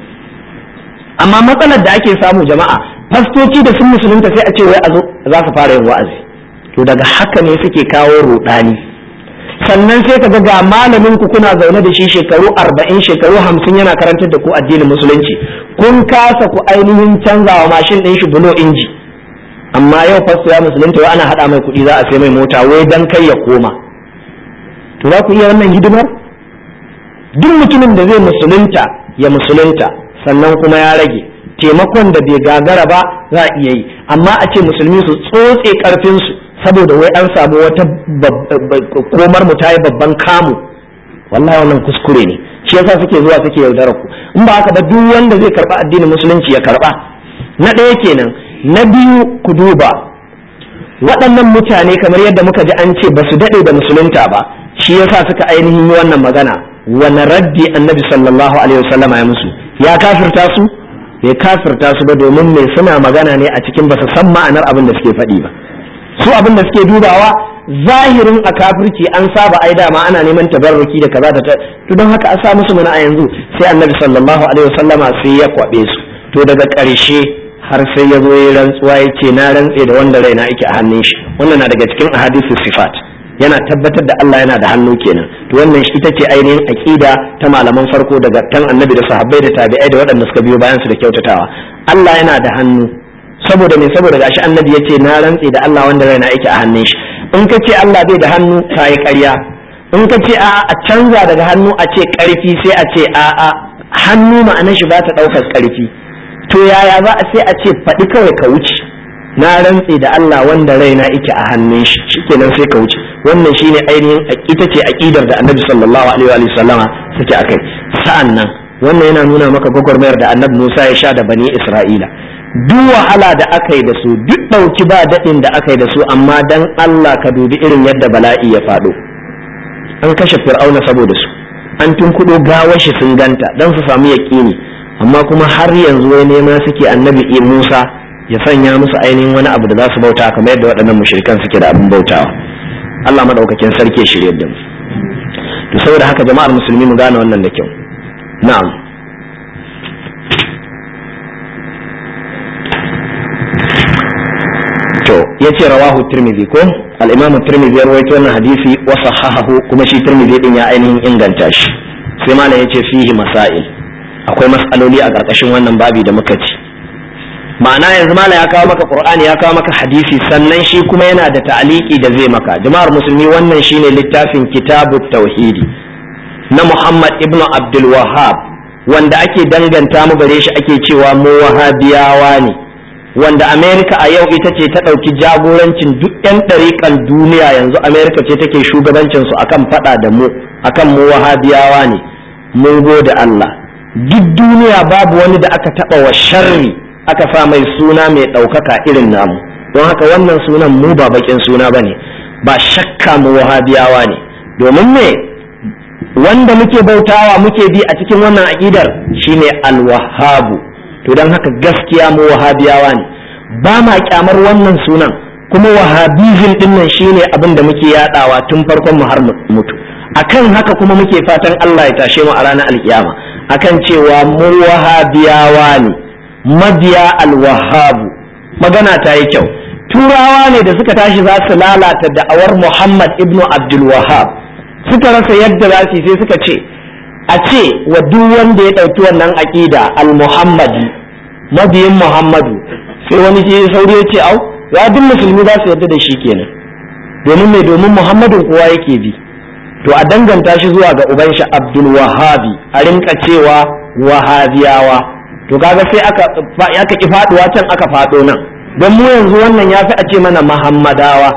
Speaker 2: Amma matsalar da ake samu jama'a, fastoci da sun musulunta sai a ce wai a zo za su fara yin wa'azi, to daga haka ne suke kawo rudani. Sannan sai ka ga malamin ku kuna zaune da shi shekaru arba'in shekaru hamsin yana karantar da ku addinin musulunci, kun kasa ku ainihin canzawa mashin ɗin shi bulo inji, amma yau fasto ya musulunta wai ana haɗa mai kuɗi za a sai mai mota wai dan kai ya koma. To za ku iya wannan hidimar? Duk mutumin da zai musulunta ya musulunta, sannan kuma ya rage taimakon da bai gagara ba za a iya yi, amma a ce musulmi su tsotse karfinsu saboda wai an samu wata komar mu ta yi babban kamu, wallahi wannan kuskure ne. Shi yasa suke zuwa suke yaudara ku, in ba haka ba duk wanda zai karba addinin musulunci ya karba. Na ɗaya kenan. Na biyu, ku duba waɗannan mutane kamar yadda muka ji an ce ba su daɗe da musulunta ba, shi yasa suka ainihin yi wannan magana. Wani raddi annabi sallallahu alaihi wasallam ya musu? Ya kafirta su? Bai kafirta su ba, domin mai suna magana ne a cikin basu san ma'anar abin da suke faɗi ba. Su abin da suke dubawa zahirin a kafirci an saba ai dama ana neman tabarruki da kaza da ta, to don haka an sa musu mana a yanzu. Sai annabi sallallahu alaihi wasallama sai ya kwabe su, to daga ƙarshe har sai ya zo ya rantsuwa ya ce na rantse da wanda raina yake a hannun shi. Wannan na daga cikin ahadithu sifat, yana tabbatar da Allah yana da hannu kenan. To wannan ita ce ainihin aqida ta malaman farko daga tan annabi da sahabbai da tabi'ai da waɗanda suka biyo bayan su da kyautatawa. Allah yana da hannu saboda me? Saboda gashi annabi yace na rantse da Allah wanda raina yake a hannun shi. In ka ce Allah bai da hannu kai ƙarya, in ka ce a a canza daga hannu a ce ƙarfi sai a ce a a hannu ma'anar shi ba ta ɗaukar ƙarfi. To yaya za a sai a ce faɗi kawai ka wuce, na rantse da Allah wanda raina yake a hannun shi, shikenan sai ka wuce. Wannan shine ainihin ita ce aqidar da Annabi sallallahu alaihi wa sallama suke akai. Sa'annan wannan yana nuna maka gwagwarmayar da Annabi Musa ya sha da bani Isra'ila, duk wahala da aka yi da su, duk ɗauki ba daɗin da aka yi da su, amma dan Allah ka dubi irin yadda bala'i ya faɗo. An kashe Fir'auna saboda su, an tunkuɗo gawar shi sun ganta dan su samu yaƙini, amma kuma har yanzu wai nema suke Annabi Musa ya sanya musu ainihin wani abu da za su bauta kamar yadda waɗannan mushrikan suke da abin bautawa. Allah madaukakin sarki ya shirye da mu. To saboda haka jama'ar musulmi mu gane wannan da kyau. Na'am. To yace rawahu Tirmidhi ko al-Imam Tirmidhi ya rawaito wannan hadisi wa sahahahu, kuma shi Tirmidhi din ya ainihin inganta shi. Sai malam yace fihi masail, akwai mas'aloli a karkashin wannan babi da muka ci. Ma'ana yanzu mala ya kawo maka Qur'ani, ya kawo maka hadisi, sannan shi kuma yana da ta'aliki da zai maka. Jama'ar musulmi, wannan shine littafin Kitabut Tauhidi na Muhammad ibn Abdul Wahhab, wanda ake danganta mu gare shi, ake cewa mu Wahabiyawa ne, wanda America a yau ita ce ta ɗauki jagorancin duk 'yan ɗariƙan duniya. Yanzu America ce take shugabancin su akan faɗa da mu, akan mu Wahabiyawa ne. Mun gode Allah, duk duniya babu wani da aka taɓa wa sharri aka sa mai suna mai ɗaukaka irin namu. Don haka wannan sunan mu ba bakin suna bane, ba shakka mu Wahabiyawa ne. Domin me? Wanda muke bautawa muke bi a cikin wannan aqidar shine Al-Wahhabu. To don haka gaskiya mu Wahabiyawa ne, ba ma kyamar wannan sunan, kuma Wahabizm din nan shine abin da muke yadawa tun farkon mu har mutu. Akan haka kuma muke fatan Allah ya tashe mu a ranar alkiyama akan cewa mu Wahabiyawa ne, mabiya Al-Wahhabu. Magana ta yi kyau. Turawa ne da suka tashi za su lalata da'awar Muhammad ibnu Abdul Wahhab, suka rasa yadda za su sai suka ce a ce wa duk wanda ya ɗauki wannan aƙida al-Muhammadi, mabiyin Muhammadu, sai wani ke sauri ya ce au ya duk musulmi za su yadda da shi kenan, domin mai domin Muhammadun kowa yake bi. To a danganta shi zuwa ga uban shi Abdul Wahhabi, a rinka cewa Wahabiyawa. To kaga sai aka aka ki faduwa can aka fado nan, don mu yanzu wannan yafi a ce mana Muhammadawa,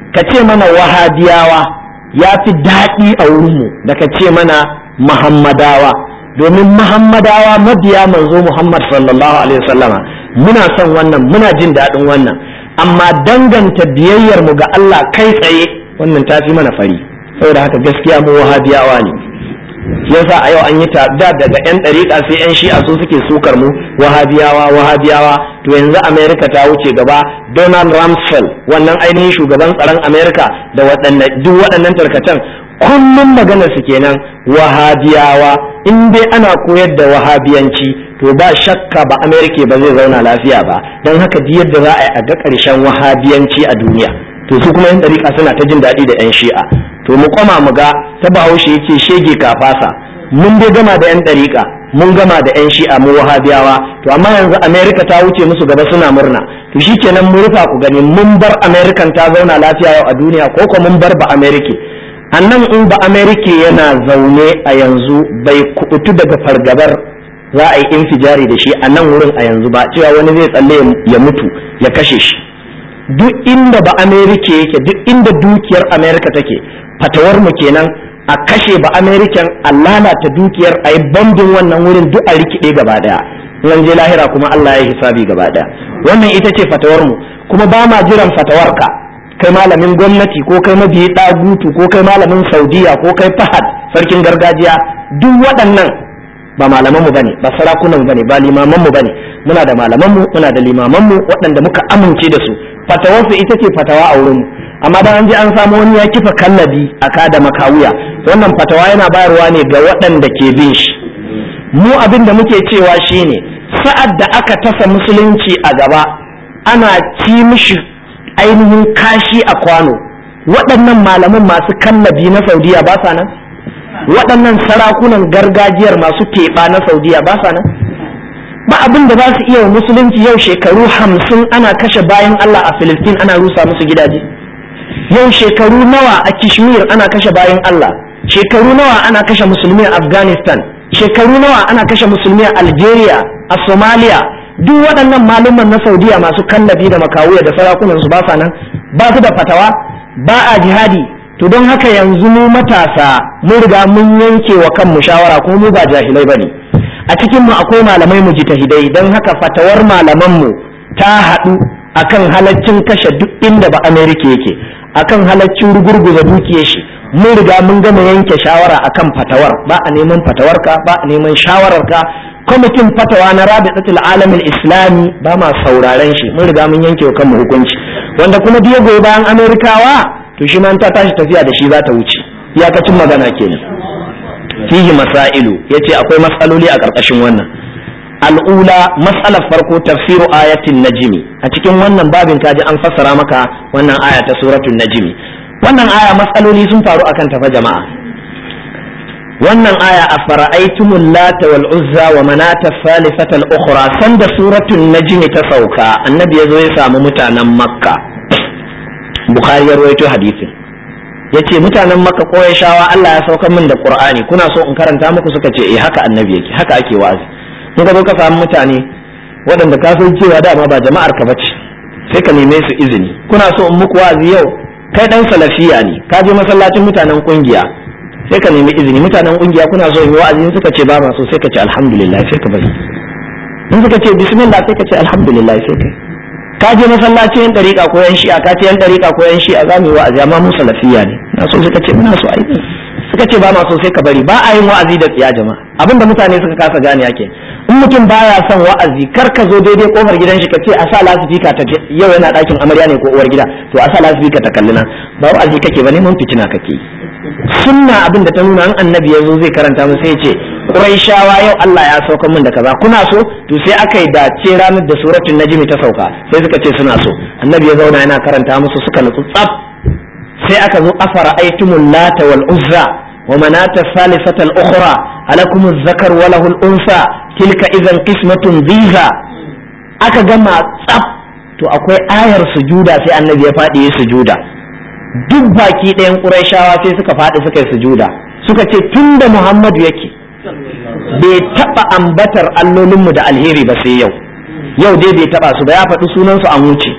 Speaker 2: ka ce mana wahabiyawa ya fi daɗi a wurinmu da ka ce mana muhammadawa, domin muhammadawa mabiya manzo Muhammad sallallahu alaihi wasallama muna son wannan, muna jin daɗin wannan, amma danganta biyayyar mu ga Allah kai tsaye wannan ta fi mana fari. Saboda haka gaskiya mu wahabiyawa ne. Yasa a yau an yi ta da daga yan ɗariƙa sai yan shi'a su suke sukar mu wahabiyawa wahabiyawa to yanzu America ta wuce gaba. Donald Rumsfeld wannan ainihin shugaban tsaron America da waɗannan duk waɗannan tarkacen kullum maganar su kenan wahabiyawa. In dai ana koyar da wahabiyanci to ba shakka ba America ba zai zauna lafiya ba, don haka duk yadda za a yi a ga ƙarshen wahabiyanci a duniya. To su kuma yan ɗariƙa suna ta jin daɗi da yan shi'a. To mu koma mu ga ta Bahaushe yace shege kafasa, mun dai gama da yan ɗariƙa, mun gama da yan shi'a mu wahabiyawa. To amma yanzu America ta wuce musu gaba suna murna. To shikenan mu rufa ku gani mun bar American ta zauna lafiya yau a duniya ko ko mun bar ba America. Annan in ba America yana zaune a yanzu bai kubutu daga fargabar za a yi infijari da shi a nan wurin a yanzu ba, cewa wani zai tsalle ya mutu ya kashe shi. Duk inda ba Amerika yake, duk inda dukiyar Amerika take, fatawar mu kenan a kashe ba Amerikan, a lalata dukiyar, a yi bambin wannan wurin duk a rikide gaba daya. In je lahira kuma Allah ya hisabi gaba daya. Wannan ita ce fatawar mu, kuma ba ma jiran fatawar ka kai malamin gwamnati ko kai mabiyi dagutu ko kai malamin Saudiya ko kai Fahad sarkin gargajiya, duk waɗannan ba malaman mu bane, ba sarakunan bane, ba limaman mu bane. Muna da malaman mu, muna da limaman mu waɗanda muka amince da su. Fatawarsu ita ce fatawa a wurin, amma dan an ji an samu wani ya kifa kallabi a kada makawuya, wannan fatawa yana bayarwa ne ga waɗanda ke bin shi. Mu abin da muke cewa shine sa'ad da aka tasa musulunci a gaba ana ci mishi ainihin kashi a kwano, waɗannan malaman masu kallabi na Saudiya ba sa nan, waɗannan sarakunan gargajiyar masu teɓa na Saudiya ba sa nan. Ba abin da za su iya wa musulunci yau shekaru hamsin ana kashe bayan Allah a Filistin ana rusa musu gidaje. Yau shekaru nawa a Kashmir ana kashe bayan Allah, shekaru nawa ana kashe musulmi a Afghanistan, shekaru nawa ana kashe musulmi a Algeria, a Somalia. Duk waɗannan malumman na Saudiya masu kallabi da makawuya da sarakunan su ba sa nan, ba su da fatawa, ba a jihadi. To don haka yanzu mu matasa mun riga mun yanke wa kanmu shawara, kuma mu ba jahilai bane. A cikin mu akwai malamai mujtahidai, don haka fatawar malaman mu ta haɗu akan halaccin kashe duk inda ba Amerika yake, akan halaccin rugurguza dukiyar shi. Mun riga mun gama yanke shawara akan fatawar, ba a neman fatawarka, ba a neman shawararka. Kwamitin fatawa na Rabitatul Alamin Islami ba ma sauraren shi, mun riga mun yanke wa kanmu hukunci. Wanda kuma duk ya goyi bayan Amerikawa to shi ma ta tashi tafiya da shi za ta wuce. Iyakacin magana kenan. Fihi masailu, yace akwai matsaloli a ƙarƙashin wannan. Al'ula, mas'alar farko tafsiru ayatin najmi. A cikin wannan babin kaji an fassara maka wannan aya ta suratul najmi. Wannan aya matsaloli sun faru akan tafa jama'a. Wannan aya afara'aytumul lata wal uzza wa manata thalithata al ukhra, sanda suratul najmi ta sauka annabi yazo ya samu mutanen Makka. Bukhari ya rawaito hadisin. Yace mutanen Makka Qurayshawa Allah ya saukar min da Qur'ani, kuna so in karanta muku? Suka ce eh haka annabi yake, haka ake wa'azi. Kun ga ka samu mutane waɗanda ka san cewa dama ba jama'ar ka bace, sai ka neme su izini. Kuna so in muku wa'azi yau? Kai dan salafiya ne, ka je masallacin mutanen kungiya, sai ka nemi izini. Mutanen kungiya kuna so in yi wa'azi? Suka ce ba ma so, sai ka ce alhamdulillah, sai ka bari. In suka ce bismillah, sai ka ce alhamdulillah, sai kai. Ka je masallacin yan dariƙa ko yan shi'a, ka ce yan dariƙa ko yan shi'a za mu yi wa'azi, amma mu salafiya ne. Na so suka ce muna so ai. Suka ce ba ma so, sai ka bari. Ba a yin wa'azi da tsiya jama'a. Abinda mutane suka kasa gane yake. In mutum baya son wa'azi, kar ka zo daidai kofar gidan shi ka ce a sa lasifika ta yau yana ɗakin amarya ne ko uwar gida, to a sa lasifika ta kallina. Ba wa'azi kake ba, neman fitina kake. Sunna abin da ta nuna an annabi ya zo zai karanta mu sai ya ce Qurayshawa yau Allah ya sauka min da kaza, kuna so? To sai aka yi dace ranar da suratul najmi ta sauka, sai suka ce suna so. Annabi ya zauna yana karanta musu, suka nutsu tsaf. Sai aka zo afara aitumul lata wal uzza wa manata thalithata al ukhra alakum adh-dhakar wa lahu al-unsa tilka idan qismatun dhiza. Aka gama tsaf, to akwai ayar sujuda, sai annabi ya faɗi ya sujuda. Duk baki ɗayan Qurayshawa sai suka faɗi suka yi sujuda, suka ce tunda Muhammadu yake bai taɓa ambatar allolinmu da alheri ba sai yau. Yau dai bai taɓa su ba, ya faɗi sunansu an wuce.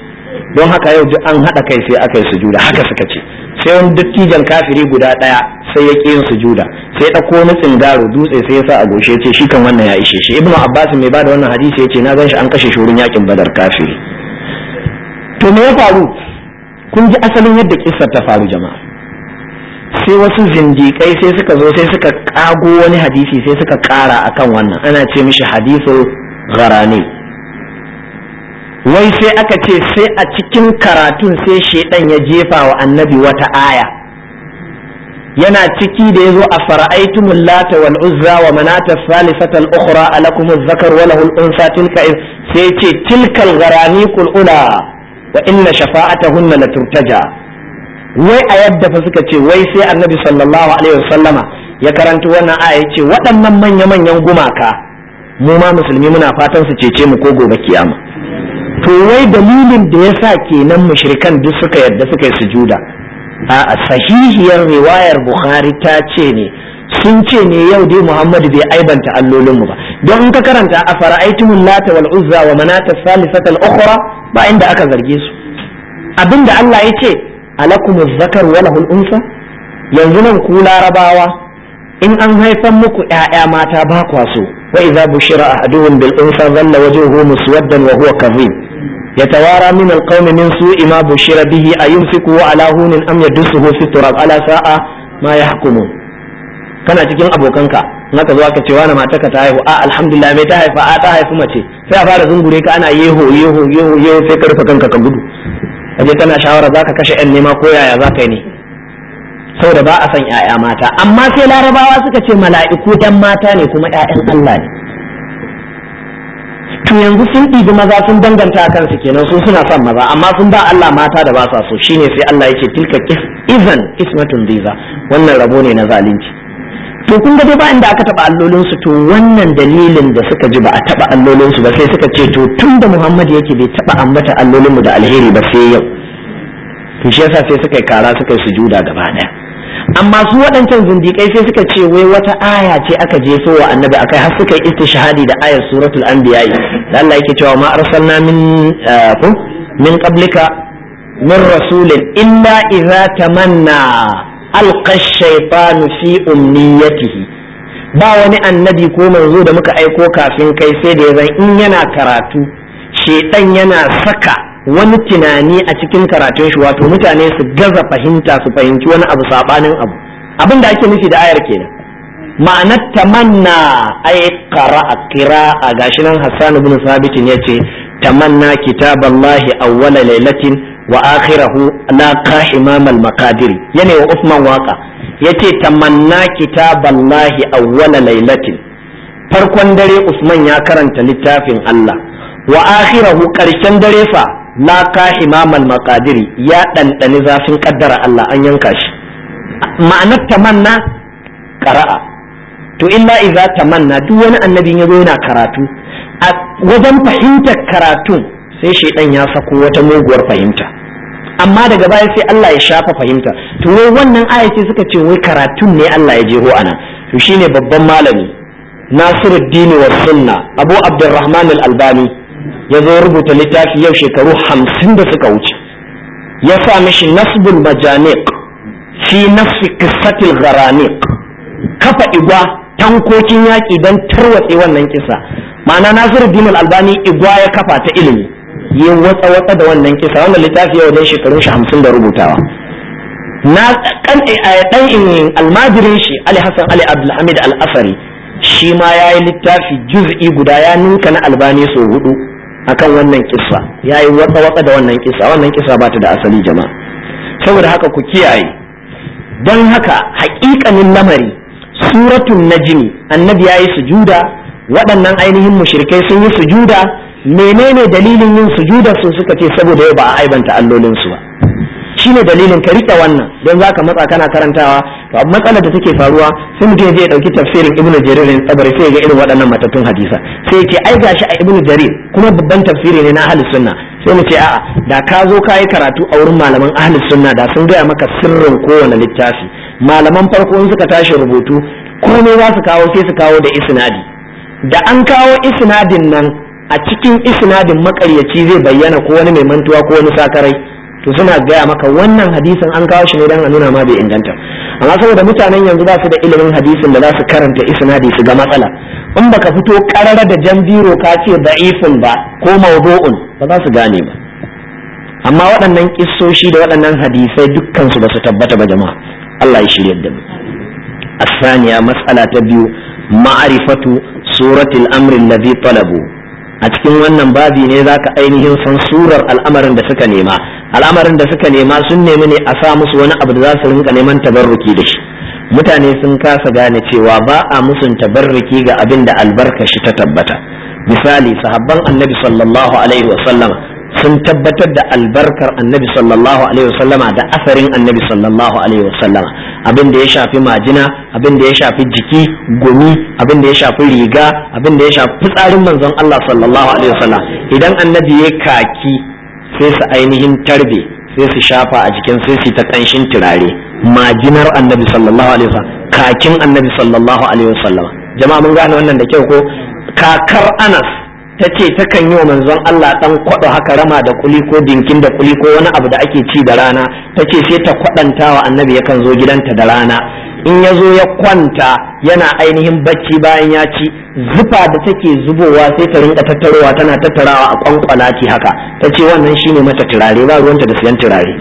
Speaker 2: don haka yau duk an haɗa kai sai aka yi sujuda, haka suka ce. Sai wani dattijan kafiri guda ɗaya sai ya ƙi yin sujuda, sai ya ɗauko wani tsingaro dutse sai ya sa a goshe, ce shi kan wannan ya ishe shi. Ibnu Abbas mai bada wannan hadisi ya ce na gan shi an kashe shi wurin yakin Badar kafiri. To me ya faru? Kun ji asalin yadda kissar ta faru jama'a. Sai wasu zindiƙai sai suka zo sai suka ƙago wani hadisi sai suka ƙara akan wannan, ana ce mishi hadisul gharani. Wai sai aka ce sai a cikin karatun sai shedan ya jefa wa annabi wata aya, yana ciki da yazo a fara'aitumul lata wal uzza wa manata salisatal ukhra alakumuz zakar wa lahul unsa tilka, sai ce tilkal gharaniqul ula wa inna shafa'atahunna la turtaja. Wai a yadda fa suka ce wai sai annabi sallallahu alaihi wasallama ya karanto wannan aya yace waɗannan manya manyan gumaka mu ma musulmi muna fatan su cece mu ko gobe kiyama. To wai dalilin da yasa kenan mushrikan duk suka yadda suka yi sujuda, a sahihiyar riwayar Bukhari ta ce ne sun ce ne yau dai Muhammadu bai aibanta allolin mu ba, don in ka karanta a fara'aitumul lata wal uzza wa manata salisatal ukhra ba inda aka zarge su. Abinda Allah ya ce alakumuz zakar wa lahul unsa, yanzu nan ku larabawa in an haifan muku ƴaƴa mata ba kwa so, wa idza bushira ahaduhum bil unsa dhalla wajhuhu muswaddan wa huwa kadhib yatawara min al qawmi min su'i ma bushira bihi ayumsiku ala hunin am yadsuhu fi turab ala sa'a ma yahkumun. Kana cikin abokanka naka zo aka ce wani matarka ta haihu, a alhamdulillah mai ta haifa, a ta haifi mace, sai a fara zungure ka ana yeho yeho yeho yeho sai ka rufe kanka ka gudu, kaje kana shawara zaka kashe ƴan nema ko yaya zaka yi ne, saboda ba a san ƴaƴa mata. Amma sai larabawa suka ce mala'iku ɗan mata ne kuma ƴaƴan Allah ne. To yanzu sun ɗibi maza sun danganta kansu kenan, su suna son maza amma sun ba Allah mata da ba sa so, shine sai Allah yake tilka izan ismatun diza, wannan rabo ne na zalunci. To kun ga dai ba inda aka taba allolin su, to wannan dalilin da suka ji ba a taba allolin su ba sai suka ce to tunda Muhammad yake bai taba ambata allolin mu da alheri ba sai yau. To shi yasa sai suka yi kara suka yi sujuda gaba daya. Amma su waɗancan zindiƙai sai suka ce wai wata aya ce aka jefo wa annabi akai, har suka yi istishhadi da ayar suratul anbiya da Allah yake cewa ma arsalna min min qablika min rasulin illa idza tamanna alqa ash-shaytanu fi umniyatihi. Ba wani annabi ko manzo da muka aiko kafin kai sai da yazan in yana karatu shedan yana saka wani tunani a cikin karatun shi, wato mutane su gaza fahimta su fahimci wani abu sabanin abu. Abin da ake nufi da ayar kenan. Ma'anar tamanna ay qara'a qira'a, gashi nan Hassan ibn Sabit yace tamanna kitaballahi awwala lailatin wa akhirahu la qahimam al-maqadir. Yana wa Uthman waka yace tamanna kitaballahi awwala lailatin, farkon dare Usman ya karanta littafin Allah, wa akhirahu karshen dare fa la kahimamal maqadiri ya ɗanɗani zafin kaddara Allah an yanka shi. Ma'anar tamanna qara'a. To illa idza tamanna, duk wani annabi ya zo yana karatu a wajen fahimtar karatun sai shaidan ya sako wata muguwar fahimta, amma daga baya sai Allah ya shafa fahimta. To wai wannan aya ce suka ce wai karatun ne Allah ya jeho ana. To shine babban malami Nasiruddin was Sunna Abu Abdurrahman al-Albani ya zo rubuta littafi yau shekaru hamsin da suka wuce, ya sa mishi nasbul majaniq fi nasfi qissatil gharaniq, kafa igwa tankokin yaki don tarwatse wannan kisa. Ma'ana Nasiruddin al-Albani igwa ya kafa ta ilimi, yin watsa watsa da wannan kisa. Wannan littafi yau dan shekarun shi hamsin da rubutawa. Na kan dan in almajirin shi Ali Hassan Ali Abdul Hamid al-Asari shi ma yayi littafi juz'i guda ya ninka na Albani so hudu akan wannan kissa, yayi watsa watsa da wannan kissa. Wannan kissa ba ta da asali jama'a, saboda haka ku kiyaye. Don haka haƙiƙanin lamari suratul najmi annabi yayi sujuda, waɗannan ainihin mushrikai sun yi sujuda. Menene dalilin yin sujuda su? Suka ce saboda yau ba a aibanta allolin su ba, shine dalilin. Ka rike wannan don zaka matsa kana karantawa. To amma matsalar da take faruwa sai mutum ya je ya dauki tafsirin Ibn Jarir al-Tabari sai ya ga irin waɗannan matattun hadisa, sai ya ce ai gashi a Ibn Jarir kuma babban tafsiri ne na ahlus sunna. Sai mu ce a'a, da ka zo ka yi karatu a wurin malaman ahlus sunna da sun gaya maka sirrin kowane littafi. Malaman farko in suka tashi rubutu komai za su kawo sai su kawo da isnadi, da an kawo isnadin nan a cikin isnadin makaryaci zai bayyana ko wani mai mantuwa ko wani sakarai, to suna gaya maka wannan hadisin an kawo shi ne dan a nuna ma bai inganta. Amma saboda mutanen yanzu ba su da ilimin hadisin da za su karanta isnadi su ga matsala, in baka fito karara da jan biro ka ce da'ifun ba ko mawdu'un ba za su gane ba. Amma waɗannan kissoshi da waɗannan hadisai dukkan su ba su tabbata ba jama'a. Allah ya shirye da mu. الثانية مسألة biyu ma'arifatu suratul amri alladhi talabu. A cikin wannan babi ne zaka ainihin san surar al'amarin da suka nema. Al'amarin da suka nema sun nemi ne a sa musu wani abu da za su rinka neman tabarruki da shi. Mutane sun kasa gane cewa ba a musun tabarruki ga abin da albarka shi ta tabbata. Misali sahabban annabi sallallahu alaihi wa sallama sun tabbatar da albarkar annabi sallallahu alaihi wa sallama da asarin annabi sallallahu alaihi wa sallama. Abin da ya shafi majina, abin da ya shafi jiki, gumi, abin da ya shafi riga, abin da ya shafi fitsarin manzon Allah sallallahu alaihi wa sallam. Idan annabi ya kaki sai su ainihin tarbe, sai su shafa a jikin, sai su ta kanshin turare. Majinar annabi sallallahu alaihi wa sallam, kakin annabi sallallahu alaihi wa sallam. Jama'a mun gane wannan da kyau ko? Kakar Anas ta ce takan yi wa manzon Allah dan kwaɗo haka rama da kuli ko dinkin da kuli ko wani abu da ake ci da rana, ta ce sai ta kwaɗanta wa annabi yakan zo gidanta da rana, in ya zo ya kwanta yana ainihin bacci bayan ya ci, zufa da take zubowa sai ta rinka tattarowa tana tattarawa a kwankwalati haka, ta ce wannan shine mata turare, ba ruwanta da siyan turare.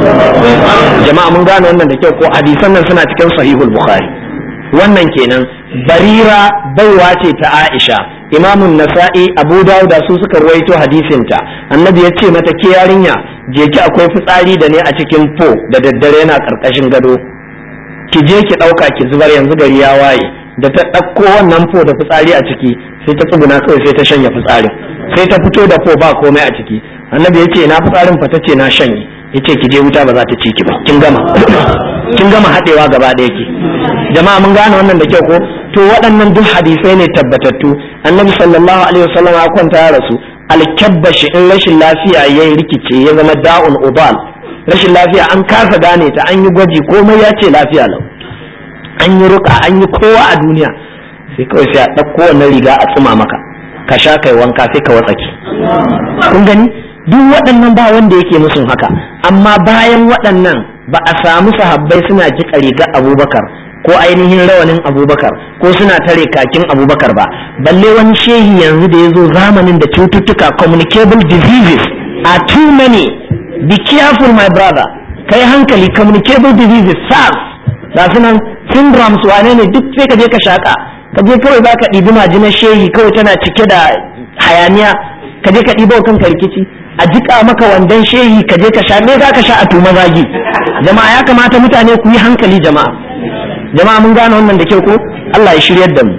Speaker 2: Jama'a mun gane wannan da kyau ko? Hadisan nan suna cikin sahihul bukhari. Wannan kenan. Barira baiwa ce ta Aisha, imamun Nasa'i, Abu Dawud su suka ruwaito hadisinta. Annabi ya ce mata ke yarinya je ki akwai fitsari da ne a cikin po da daddare yana karkashin gado, ki je ki dauka ki zubar yanzu gari ya waye. Da ta ɗauko wannan po da fitsari a ciki sai ta tsuguna kawai sai ta shanya fitsarin, sai ta fito da po ba komai a ciki. Annabi ya ce na fitsarin fa ta ce na shanye, ya ce ki je wuta ba za ta ci ki ba, kin gama kin gama haɗewa gaba ɗaya ki. Jama'a mun gane wannan da kyau ko? To waɗannan duk hadisai ne tabbatattu. Annabi sallallahu alaihi wasallam ya kwanta ya rasu, alkabbashi in rashin lafiya yayi rikice ya zama da'un ubal, rashin lafiya an kasa gane ta, an yi gwaji komai ya ce lafiya lau, an yi ruka an yi kowa a duniya, sai kawai sai a ɗauko wannan riga a tsuma maka ka sha kai wanka sai ka watsake. Kun gani duk waɗannan ba wanda yake musun haka. Amma bayan waɗannan ba a samu sahabbai suna jiƙa riga Abubakar ko ainihin rawanin Abubakar ko suna tare kakin Abubakar ba, balle wani shehi yanzu da ya zo zamanin da cututtuka communicable diseases are too many. Be careful my brother, kai hankali. Communicable diseases, SARS, da sunan syndromes wane ne duk sai ka je ka shaka, ka je kawai za ka ɗibi majinar shehi kawai tana cike da hayaniya, ka je ka ɗiba kanka rikici, a jika maka wandan shehi ka je ka sha, me za ka sha a tuma zagi? Jama'a ya kamata mutane ku yi hankali jama'a. Jama'a mun gane wannan da kyau ko? Allah ya shiryar da mu.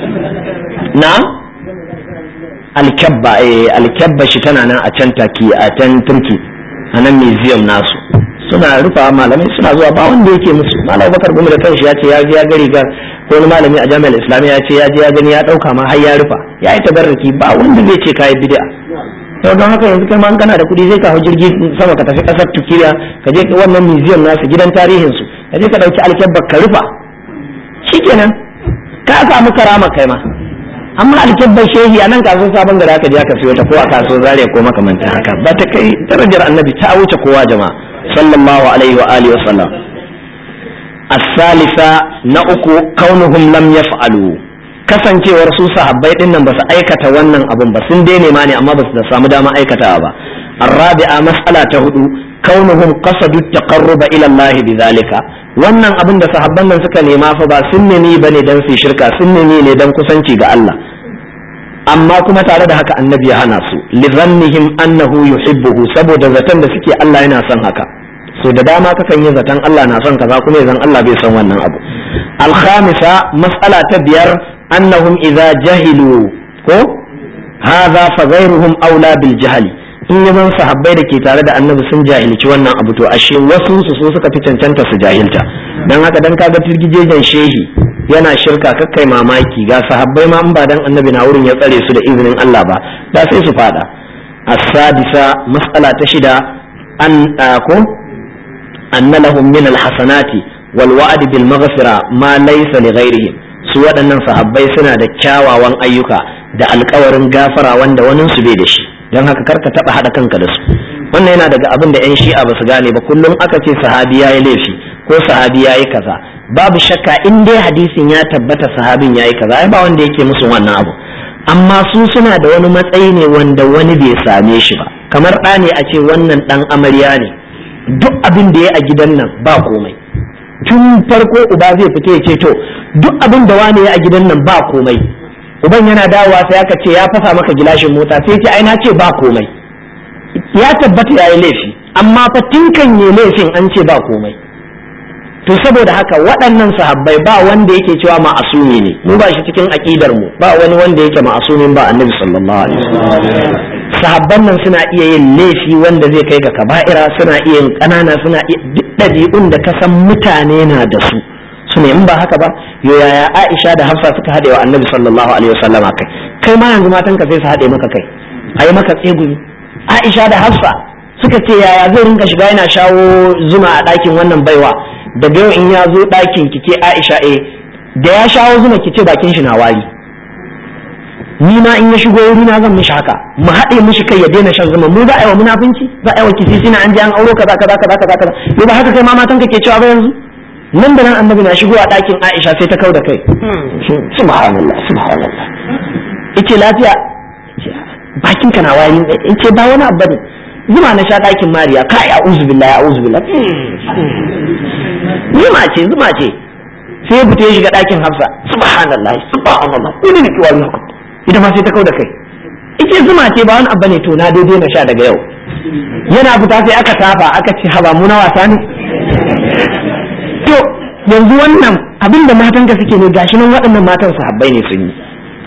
Speaker 2: Na alkabba, eh alkabba shi tana nan a can Taki, a can Turki, a nan museum nasu. Suna rufa malamai suna zuwa ba wanda yake musu. Malam Bakar Gumi da kanshi ya ce ya je ya ga rigar, ko wani malami a Jami'ar Islamiyya ya ce ya je ya gani ya dauka ma har ya rufa. Ya yi tabarruki, ba wanda zai ce kai bid'a. To don haka yanzu kai ma an kana da kuɗi zai ka hau jirgi sama ka tafi ƙasar Turkiya, ka je wannan museum nasu, gidan tarihin su, ka je ka dauki alkabba ka rufa. Shikenan ka samu karama kai ma. Amma alkabbar shehi a nan kasuwar Sabon Gari aka je aka siyo ta, ko a kasuwar Zaria ko makamantan haka, ba ta kai darajar annabi, ta wuce kowa jama'a sallallahu alaihi wa alihi wa sallam. As-salisa na uku kaunuhum lam yaf'alu, kasancewar su sahabbai din nan ba su aikata wannan abun ba, sun dai nema ne amma ba su samu dama aikatawa ba. Ar-rabi'a mas'ala ta hudu kaunuhum qasadu at-taqarruba ila Allah bidhalika, wannan abin da sahabban nan suka nema fa ba sun nemi bane dan su shirka, sun nemi ne dan kusanci ga Allah, amma kuma tare da haka annabi ya hana su, li dhannihim annahu yuhibbuhu, saboda zaton da suke Allah yana son haka. So da dama kakan yi zaton Allah na son kaza kuma yanzu Allah bai son wannan abu. Al-khamisa mas'ala ta biyar annahum idza jahilu ko hadha fa ghayruhum aula bil jahli, in yaman sahabbai da ke tare da annabi sun jahilci wannan abu to ashe wasu su so suka fi cancanta su jahilta. Dan haka dan kaga firgijejen shehi yana shirka kakkai mamaki, ga sahabbai ma in ba dan annabi na wurin ya tsare su da izinin Allah ba da sai su fada. As-sadisa mas'ala ta shida an ko anna lahum min al-hasanati wal wa'd bil maghfira ma laysa li ghayrihim, su waɗannan sahabbai suna da kyawawan ayyuka da alkawarin gafara wanda wani su bai da shi, don haka karka taba hada kanka da su. Wannan yana daga abin da yan shi'a ba su gane ba, kullum aka ce sahabi yayi laifi ko sahabi yayi kaza, babu shakka in dai hadisin ya tabbata sahabin yayi kaza ai ba wanda yake musu wannan abu, amma su suna da wani matsayi ne wanda wani bai same shi ba. Kamar ɗa ne a ce wannan ɗan amarya ne, duk abin da ya a gidan nan ba komai, tun farko uba zai fita ya ce to duk abin da wani ya a gidan nan ba komai, uban yana dawowa sai aka ce ya fasa maka gilashin mota sai ce ai na ce ba komai, ya tabbata yayi laifi amma fa tinkan yi laifin an ce ba komai. To saboda haka waɗannan sahabbai ba wanda yake cewa ma'asumi ne, mu ba shi cikin aqidar mu, ba wani wanda yake ma'asumin ba annabi sallallahu alaihi wasallam. Sahabban nan suna iya yin laifi wanda zai kai ga kaba'ira, suna iya yin ƙanana, suna iya duk ɗabi'un da kasan mutane na da su su ne, in ba haka ba yo yaya Aisha da Hafsa suka haɗe wa annabi sallallahu alaihi wasallam kai kai ma yanzu matan ka sai su haɗe maka kai ayi maka tsegumi. Aisha da Hafsa suka ce yaya zai rinka shiga yana shawo zuma a ɗakin wannan baiwa, daga yau in ya zo ɗakin ki ke Aisha eh da ya shawo zuma ki ce bakin shi na wari, ni ma in ya shigo wuri na zan mishi haka, mu haɗe mishi kai ya daina shan zuma. Mu za a yi wa munafunci, za a yi wa kisisi na an je an auro kaza kaza kaza kaza kaza. Yau ba haka kai ma matan ka ke cewa ba yanzu? Nan da nan annabi na shigo a ɗakin Aisha sai ta kauda kai. Subhanallah subhanallah. Ice lafiya bakin ka na wari, in ce ba wani abu ne. Zuma na sha ɗakin Mariya, kai a'udhu billahi a'udhu billahi. Zuma ce zuma ce. Sai ya fita ya shiga ɗakin Hafsa. Subhanallah subhanallah. Ni ne ki wannan. Ita ma sai ta kauda kai. Ice zuma ce ba wani abu ne, to na daidai na sha daga yau. Yana fita sai aka tafa aka ce haba mu na wasa ne. To yanzu wannan abin da matan ka suke ne gashi nan waɗannan matan sahabbai ne sun yi.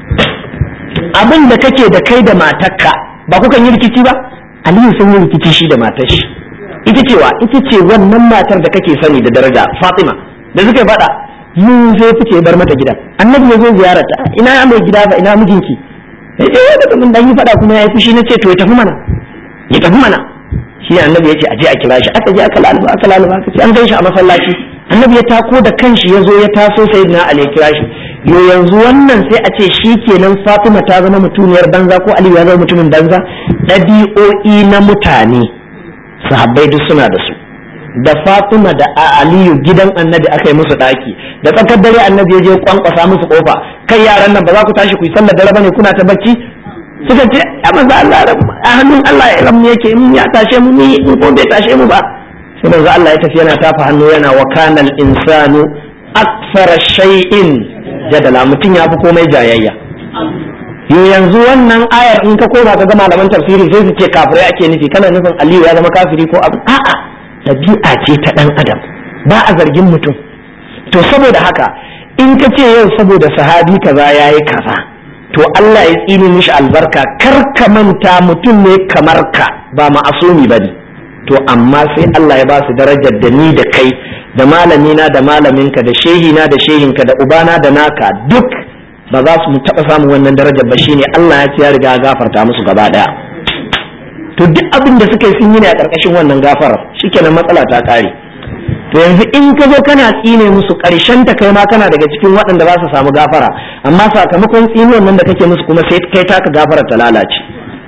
Speaker 2: Abin da kake da kai da matarka ba kukan yi rikici ba? Aliyu sun yi rikici shi da matar shi. Ita cewa ita ce wannan matar da kake sani da daraja Fatima da suka faɗa mun sai fice bar mata gidan. Annabi ya zo ziyararta, ina mai gida ba ina mijinki? Eh eh da mun dan yi faɗa kuma yayi fushi nace to ya tafi mana. Ya tafi mana. Shi annabi yace aje a kira shi, aka je aka laluba aka laluba aka ce an gan shi a masallaci. Annabi ya tako da kanshi ya zo ya taso sayyidina Ali ya kira shi. Yo yanzu wannan sai a ce shi kenan Fatima ta zama mutuniyar banza ko Ali ya zama mutumin banza? Ɗabi'o'i na mutane sahabbai duk suna da su. Da Fatima da Aliyu gidan annabi aka yi musu ɗaki, da tsakar dare annabi ya je kwankwasa musu kofa, kai yaran nan ba za ku tashi ku yi sallar dare bane kuna ta bacci? Suka ce a manzo Allah a hannun Allah ya ramu yake, in ya tashe mu ni in ko bai tashe mu ba. Sai manzo Allah ya tafi yana tafa hannu yana wa kanal insanu akthara shay'in jadala, mutum ya fi komai jayayya. Yanzu wannan ayar in ka koma ka ga malaman tafsiri sai su ce kafirai ake nufi, kana nufin Aliyu ya zama kafiri ko abu? A'a, ɗabi'a ce ta ɗan adam, ba a zargin mutum. To saboda haka in ka ce yau saboda sahabi kaza yayi kaza, to Allah ya tsini mishi albarka, kar ka manta mutum ne kamar ka, ba ma'asumi bane. To amma sai Allah ya ba su darajar da ni da kai da malamina da malaminka da shehina da shehinka da ubana da naka duk ba za su taɓa samun wannan darajar ba, shine Allah ya ce ya riga gafarta musu gaba daya. To duk abin da suka yi sun yi ne a ƙarƙashin wannan gafarar, shikenan matsala ta ƙare. To yanzu in ka zo kana tsine musu, ƙarshen ta kai ma kana daga cikin waɗanda za su samu gafara, amma sakamakon tsinuwan nan da kake musu kuma sai kai taka gafara ta lalace.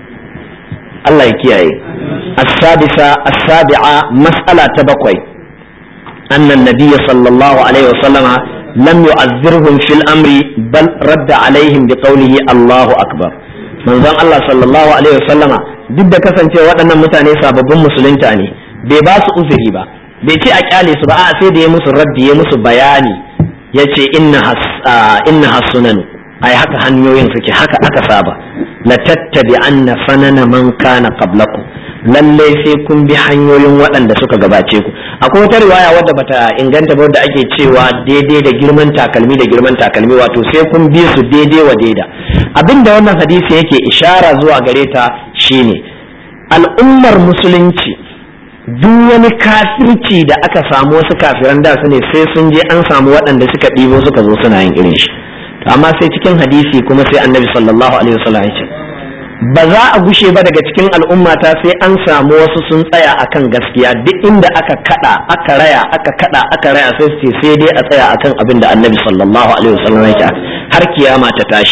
Speaker 2: Allah ya kiyaye. السادسة السابعة مسألة تبقي أن النبي صلى الله عليه وسلم لم يعذرهم في الأمر بل رد عليهم بقوله الله أكبر. من ذن الله صلى الله عليه وسلم ضد كسن وأن متاني سببهم مسلمين تاني بباس أزري با بيتي أكالي سبعة سيد يمس الرد يمس بياني يتي إنها إنها السنن أي حكا هنيوين سكي حكا أكا سابا لتتبعن سنن من كان قبلكم lallai sai kun bi hanyoyin waɗanda suka gabace ku. Akwai wata riwaya wadda bata inganta ba wadda ake cewa daidai da girman takalmi da girman takalmi, wato sai kun bi su daidai wa daida. Abinda wannan hadisi yake ishara zuwa gare ta shine al'ummar musulunci duk wani kafirci da aka samu wasu kafiran da su ne sai sun je an samu waɗanda suka ɗibo suka zo suna yin irin shi. Amma sai cikin hadisi kuma sai annabi sallallahu alaihi wasallam ya ce ba za a gushe ba daga cikin al'ummata sai an samu wasu sun tsaya akan gaskiya, duk inda aka kada aka raya aka kada aka raya sai su sai dai a tsaya akan abin da annabi sallallahu alaihi wasallam yake har kiyama ta tashi.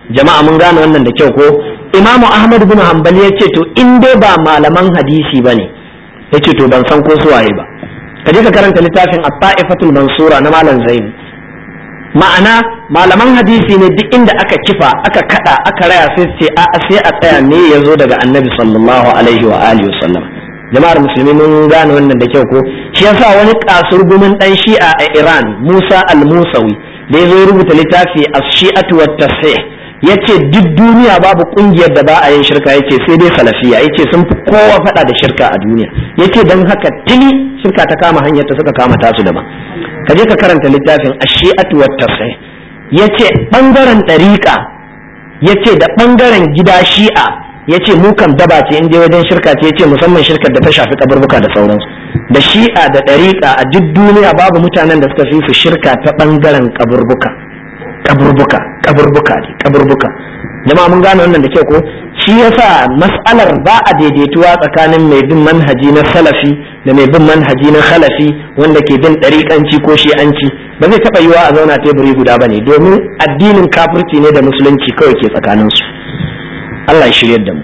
Speaker 2: jama'a mun gane wannan da kyau ko imamu ahmad bin hanbali ya ce to in dai ba malaman hadisi ba ne ya ce to ban san ko suwaye ba ka je ka karanta littafin at-ta'ifatul mansura na malam zaini ma'ana malaman hadisi ne duk inda aka kifa aka kada aka raya sai ce a sai a tsaya ne ya zo daga annabi sallallahu alaihi wa alihi wasallam jama'ar musulmi mun gane wannan da kyau ko shi yasa wani kasurgumin dan shi'a a Iran Musa al-Musawi da ya zo rubuta littafi as-shi'atu wat-tasih yace duk duniya babu kungiyar da ba a yin shirka yace sai dai salafiya yace sun fi kowa fada da shirka a duniya yace dan haka tuni shirka ta kama hanyar ta suka kama tasu daban ka je ka karanta littafin ash-shi'atu wat-tasih yace bangaren dariqa yace da bangaren gida shi'a yace mu kan daba ce in je wajen shirka ce yace musamman shirkar da ta shafi kaburbuka da sauransu da shi'a da dariqa a duk duniya babu mutanen da suka fi su shirka ta bangaren kaburbuka kaburbuka kaburbuka ne kaburbuka jama'a mun gane wannan da kyau ko shi yasa mas'alar ba a daidaituwa tsakanin mai bin manhaji na salafi da mai bin manhaji na khalafi wanda ke bin ɗariƙanci ko shi'anci ba zai taɓa yiwa a zauna teburi guda ba ne domin addinin kafirci ne da musulunci kawai ke tsakaninsu Allah ya shiryar da mu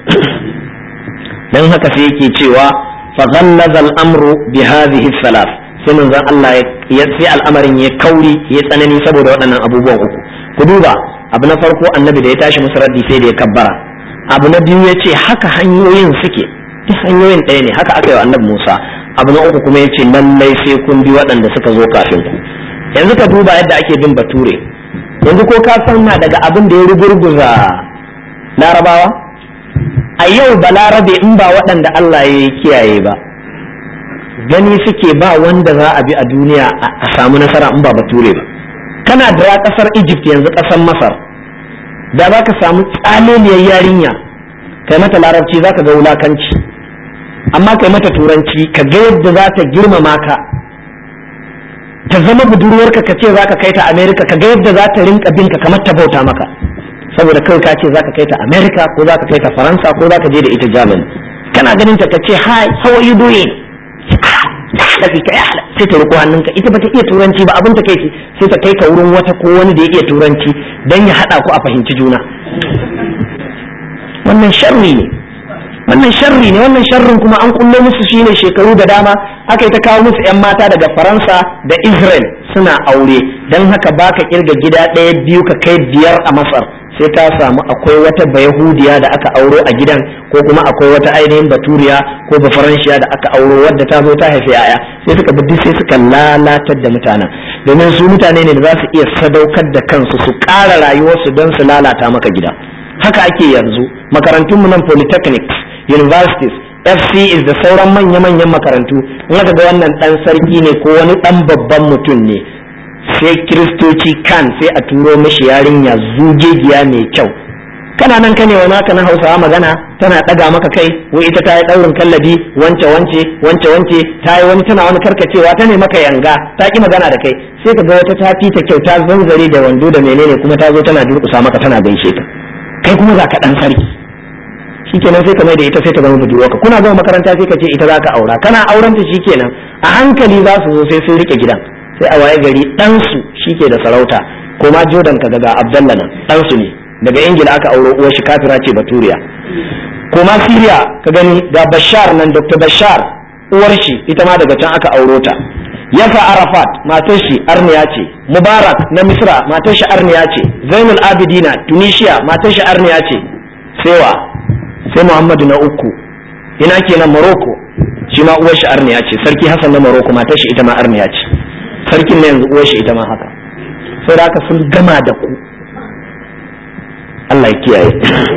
Speaker 2: dan haka sai yake cewa fa ghallaza al-amru bi hadhihi salaf sai manzon Allah ya sai al'amarin ya kauri ya tsanani saboda waɗannan abubuwan uku ku duba abu na farko annabi da ya tashi musu raddi sai da ya kabbara abu na biyu ya ce haka hanyoyin suke duk hanyoyin ɗaya ne haka aka yi wa annabi Musa abu na uku kuma ya ce lallai sai kun bi waɗanda suka zo kafin ku yanzu ka duba yadda ake bin bature yanzu ko ka san na daga abin da ya rugurguza larabawa a yau ba larabe in ba waɗanda Allah ya kiyaye ba gani suke ba wanda za a bi a duniya a samu nasara in ba bature ba kana da ƙasar Egypt yanzu ƙasar Masar da za ka samu tsaleliyar yarinya kai mata larabci za ka ga wulakanci amma kai mata turanci ka ga yadda za ta girmama ka ta zama budurwarka ka ce za ka kai ta America ka ga yadda za ta rinka binka kamar ta bauta maka saboda kai ka ce za ka kai ta America ko za ka kai ta Faransa ko za ka je da ita Germany kana ganin ta ka ce hi how are you doing sai ta riko hannunka ita bata iya turanci ba abin ta kai sai ta kai ka wurin wata ko wani da ya iya turanci dan ya hada ku a fahimci juna wannan sharri ne wannan sharri ne wannan sharrin kuma an kullo musu shine shekaru da dama aka yi ta kawo musu yan mata daga Faransa da Israel suna aure dan haka baka kirga gida ɗaya biyu ka kai biyar a Masar sai ka samu akwai wata bayahudiya da aka auro a gidan ko kuma akwai wata ainihin baturiya ko bafaranshiya da aka auro wadda ta zo ta haifi yaya sai suka bi sai suka lalatar da mutanen domin su mutane ne da za su iya sadaukar da kansu su ƙara rayuwarsu don su lalata maka gida haka ake yanzu makarantunmu nan polytechnics universities F C is da sauran manya-manyan makarantu in aka ga wannan dan sarki ne ko wani dan babban mutum ne sai kiristoci kan sai a turo mishi yarinya zugegiya mai kyau kana nan kane wa naka na Hausawa magana tana daga maka kai wai ita ta yi daurin kallabi wance wance wance wance ta yi wani tana wani karkacewa ta ne maka yanga ta ki magana da kai sai ka ga wata ta fita kyau ta zanzare da wando da menene kuma ta zo tana durkusa maka tana gaishe ka kai kuma za ka dan sarki shikenan sai ka mai da ita sai ta zama budurwarka kuna gama makaranta sai ka ce ita za ka aura kana aurenta shikenan a hankali za su zo sai sun rike gidan sai a waye gari ɗansu shi ke da sarauta ko ma Jordan ka ga Abdallah nan ɗansu ne daga Ingila aka auro uwar shi kafira ce baturiya ko ma Syria ka gani ga Bashar nan Doctor Bashar uwar shi ita ma daga can aka auro ta Yasa Arafat matar shi arniya ce Mubarak na Misra matar shi arniya ce Zainul Abidina Tunisia matar shi arniya ce sai wa sai Muhammadu na uku ina kenan Morocco shi ma uwar shi arniya ce Sarki Hassan na Morocco matar shi ita ma arniya ce sarkin ne yanzu uwar shi ita ma haka sai da haka sun gama da ku Allah ya kiyaye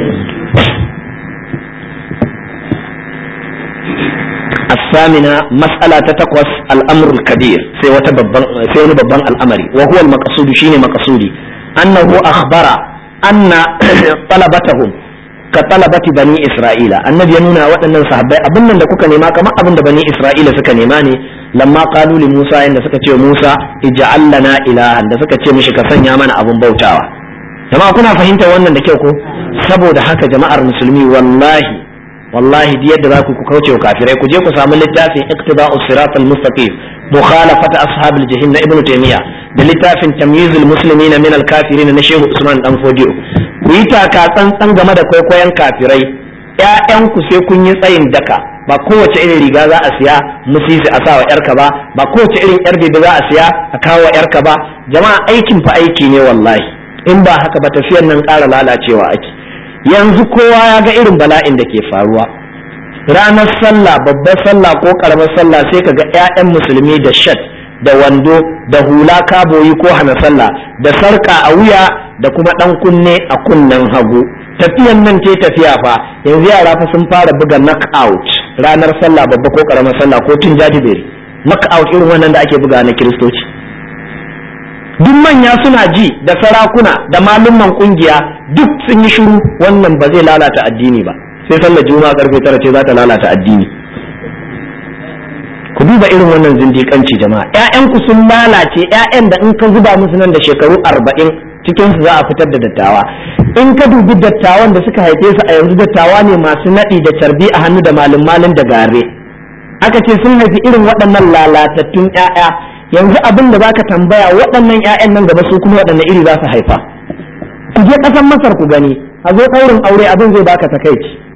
Speaker 2: الثامنة مسألة تقوس الأمر الكبير سوى سوى ببان الأمر وهو المقصود شين مقصودي أنه أخبر أن طلبتهم كطلبة بني إسرائيل النبي ينونا وأن الصحابة أبنا لكوك نما كما أبن بني إسرائيل سكنماني لما قالوا لموسى إن سكتي موسى اجعل لنا إلها إن سكتي مشك سنيا من أبن بوتاوا جماعة كنا فهمت وأن نكيوكو سبو دهك جماعة المسلمين والله والله دي يد ذاك كوكوتي وكافرين كجيكو سامل للتافي اقتضاء الصراط المستقيم مخالفة أصحاب الجحيم ابن تيمية باللتافي تمييز المسلمين من الكافرين نشيه عثمان الأنفوديو ku yi taka tsantsan game da kwaikwayon kafirai. ƴaƴanku sai kun yi tsayin daka, ba kowace irin riga za a siya musisi a sawa yarka ba, ba kowace irin yar da za a siya a kawo yarka ba. Jama'a aikin fa aiki ne wallahi, in ba haka ba tafiyar nan ƙara lalacewa ake. Yanzu kowa ya ga irin bala'in da ke faruwa. Ranar sallah, babbar sallah ko karamar sallah, sai ka ga ƴaƴan musulmi da shat da wando da hula kaboyi ko hana sallah da sarka a wuya da kuma ɗan kunne a kunnen hagu. Tafiyan nan ce tafiya fa, yanzu yara fa sun fara buga knockout ranar sallah babba ko karamar sallah ko tun jajiberi. Knockout irin wannan da ake buga na kiristoci. Duk manya suna ji da sarakuna da malumman kungiya duk sun yi shiru. Wannan ba zai lalata addini ba, sai sallar juma'a karfe tara ce za ta lalata addini. Ku duba irin wannan zindiƙanci jama'a. ƴaƴanku sun lalace, ƴaƴan da in ka zuba musu nan da shekaru arba'in cikin su za a fitar da dattawa. In ka dubi dattawan da suka haife su a yanzu, dattawa ne masu naɗi da carbi a hannu da malin malin da gare. Aka ce sun haifi irin waɗannan lalatattun ƴaƴa. Yanzu abin da zaka tambaya, waɗannan ƴaƴan nan gaba su kuma waɗanne iri za su haifa. Ku je ƙasar Masar ku gani, a zo ɗaurin aure abin zai baka takaici.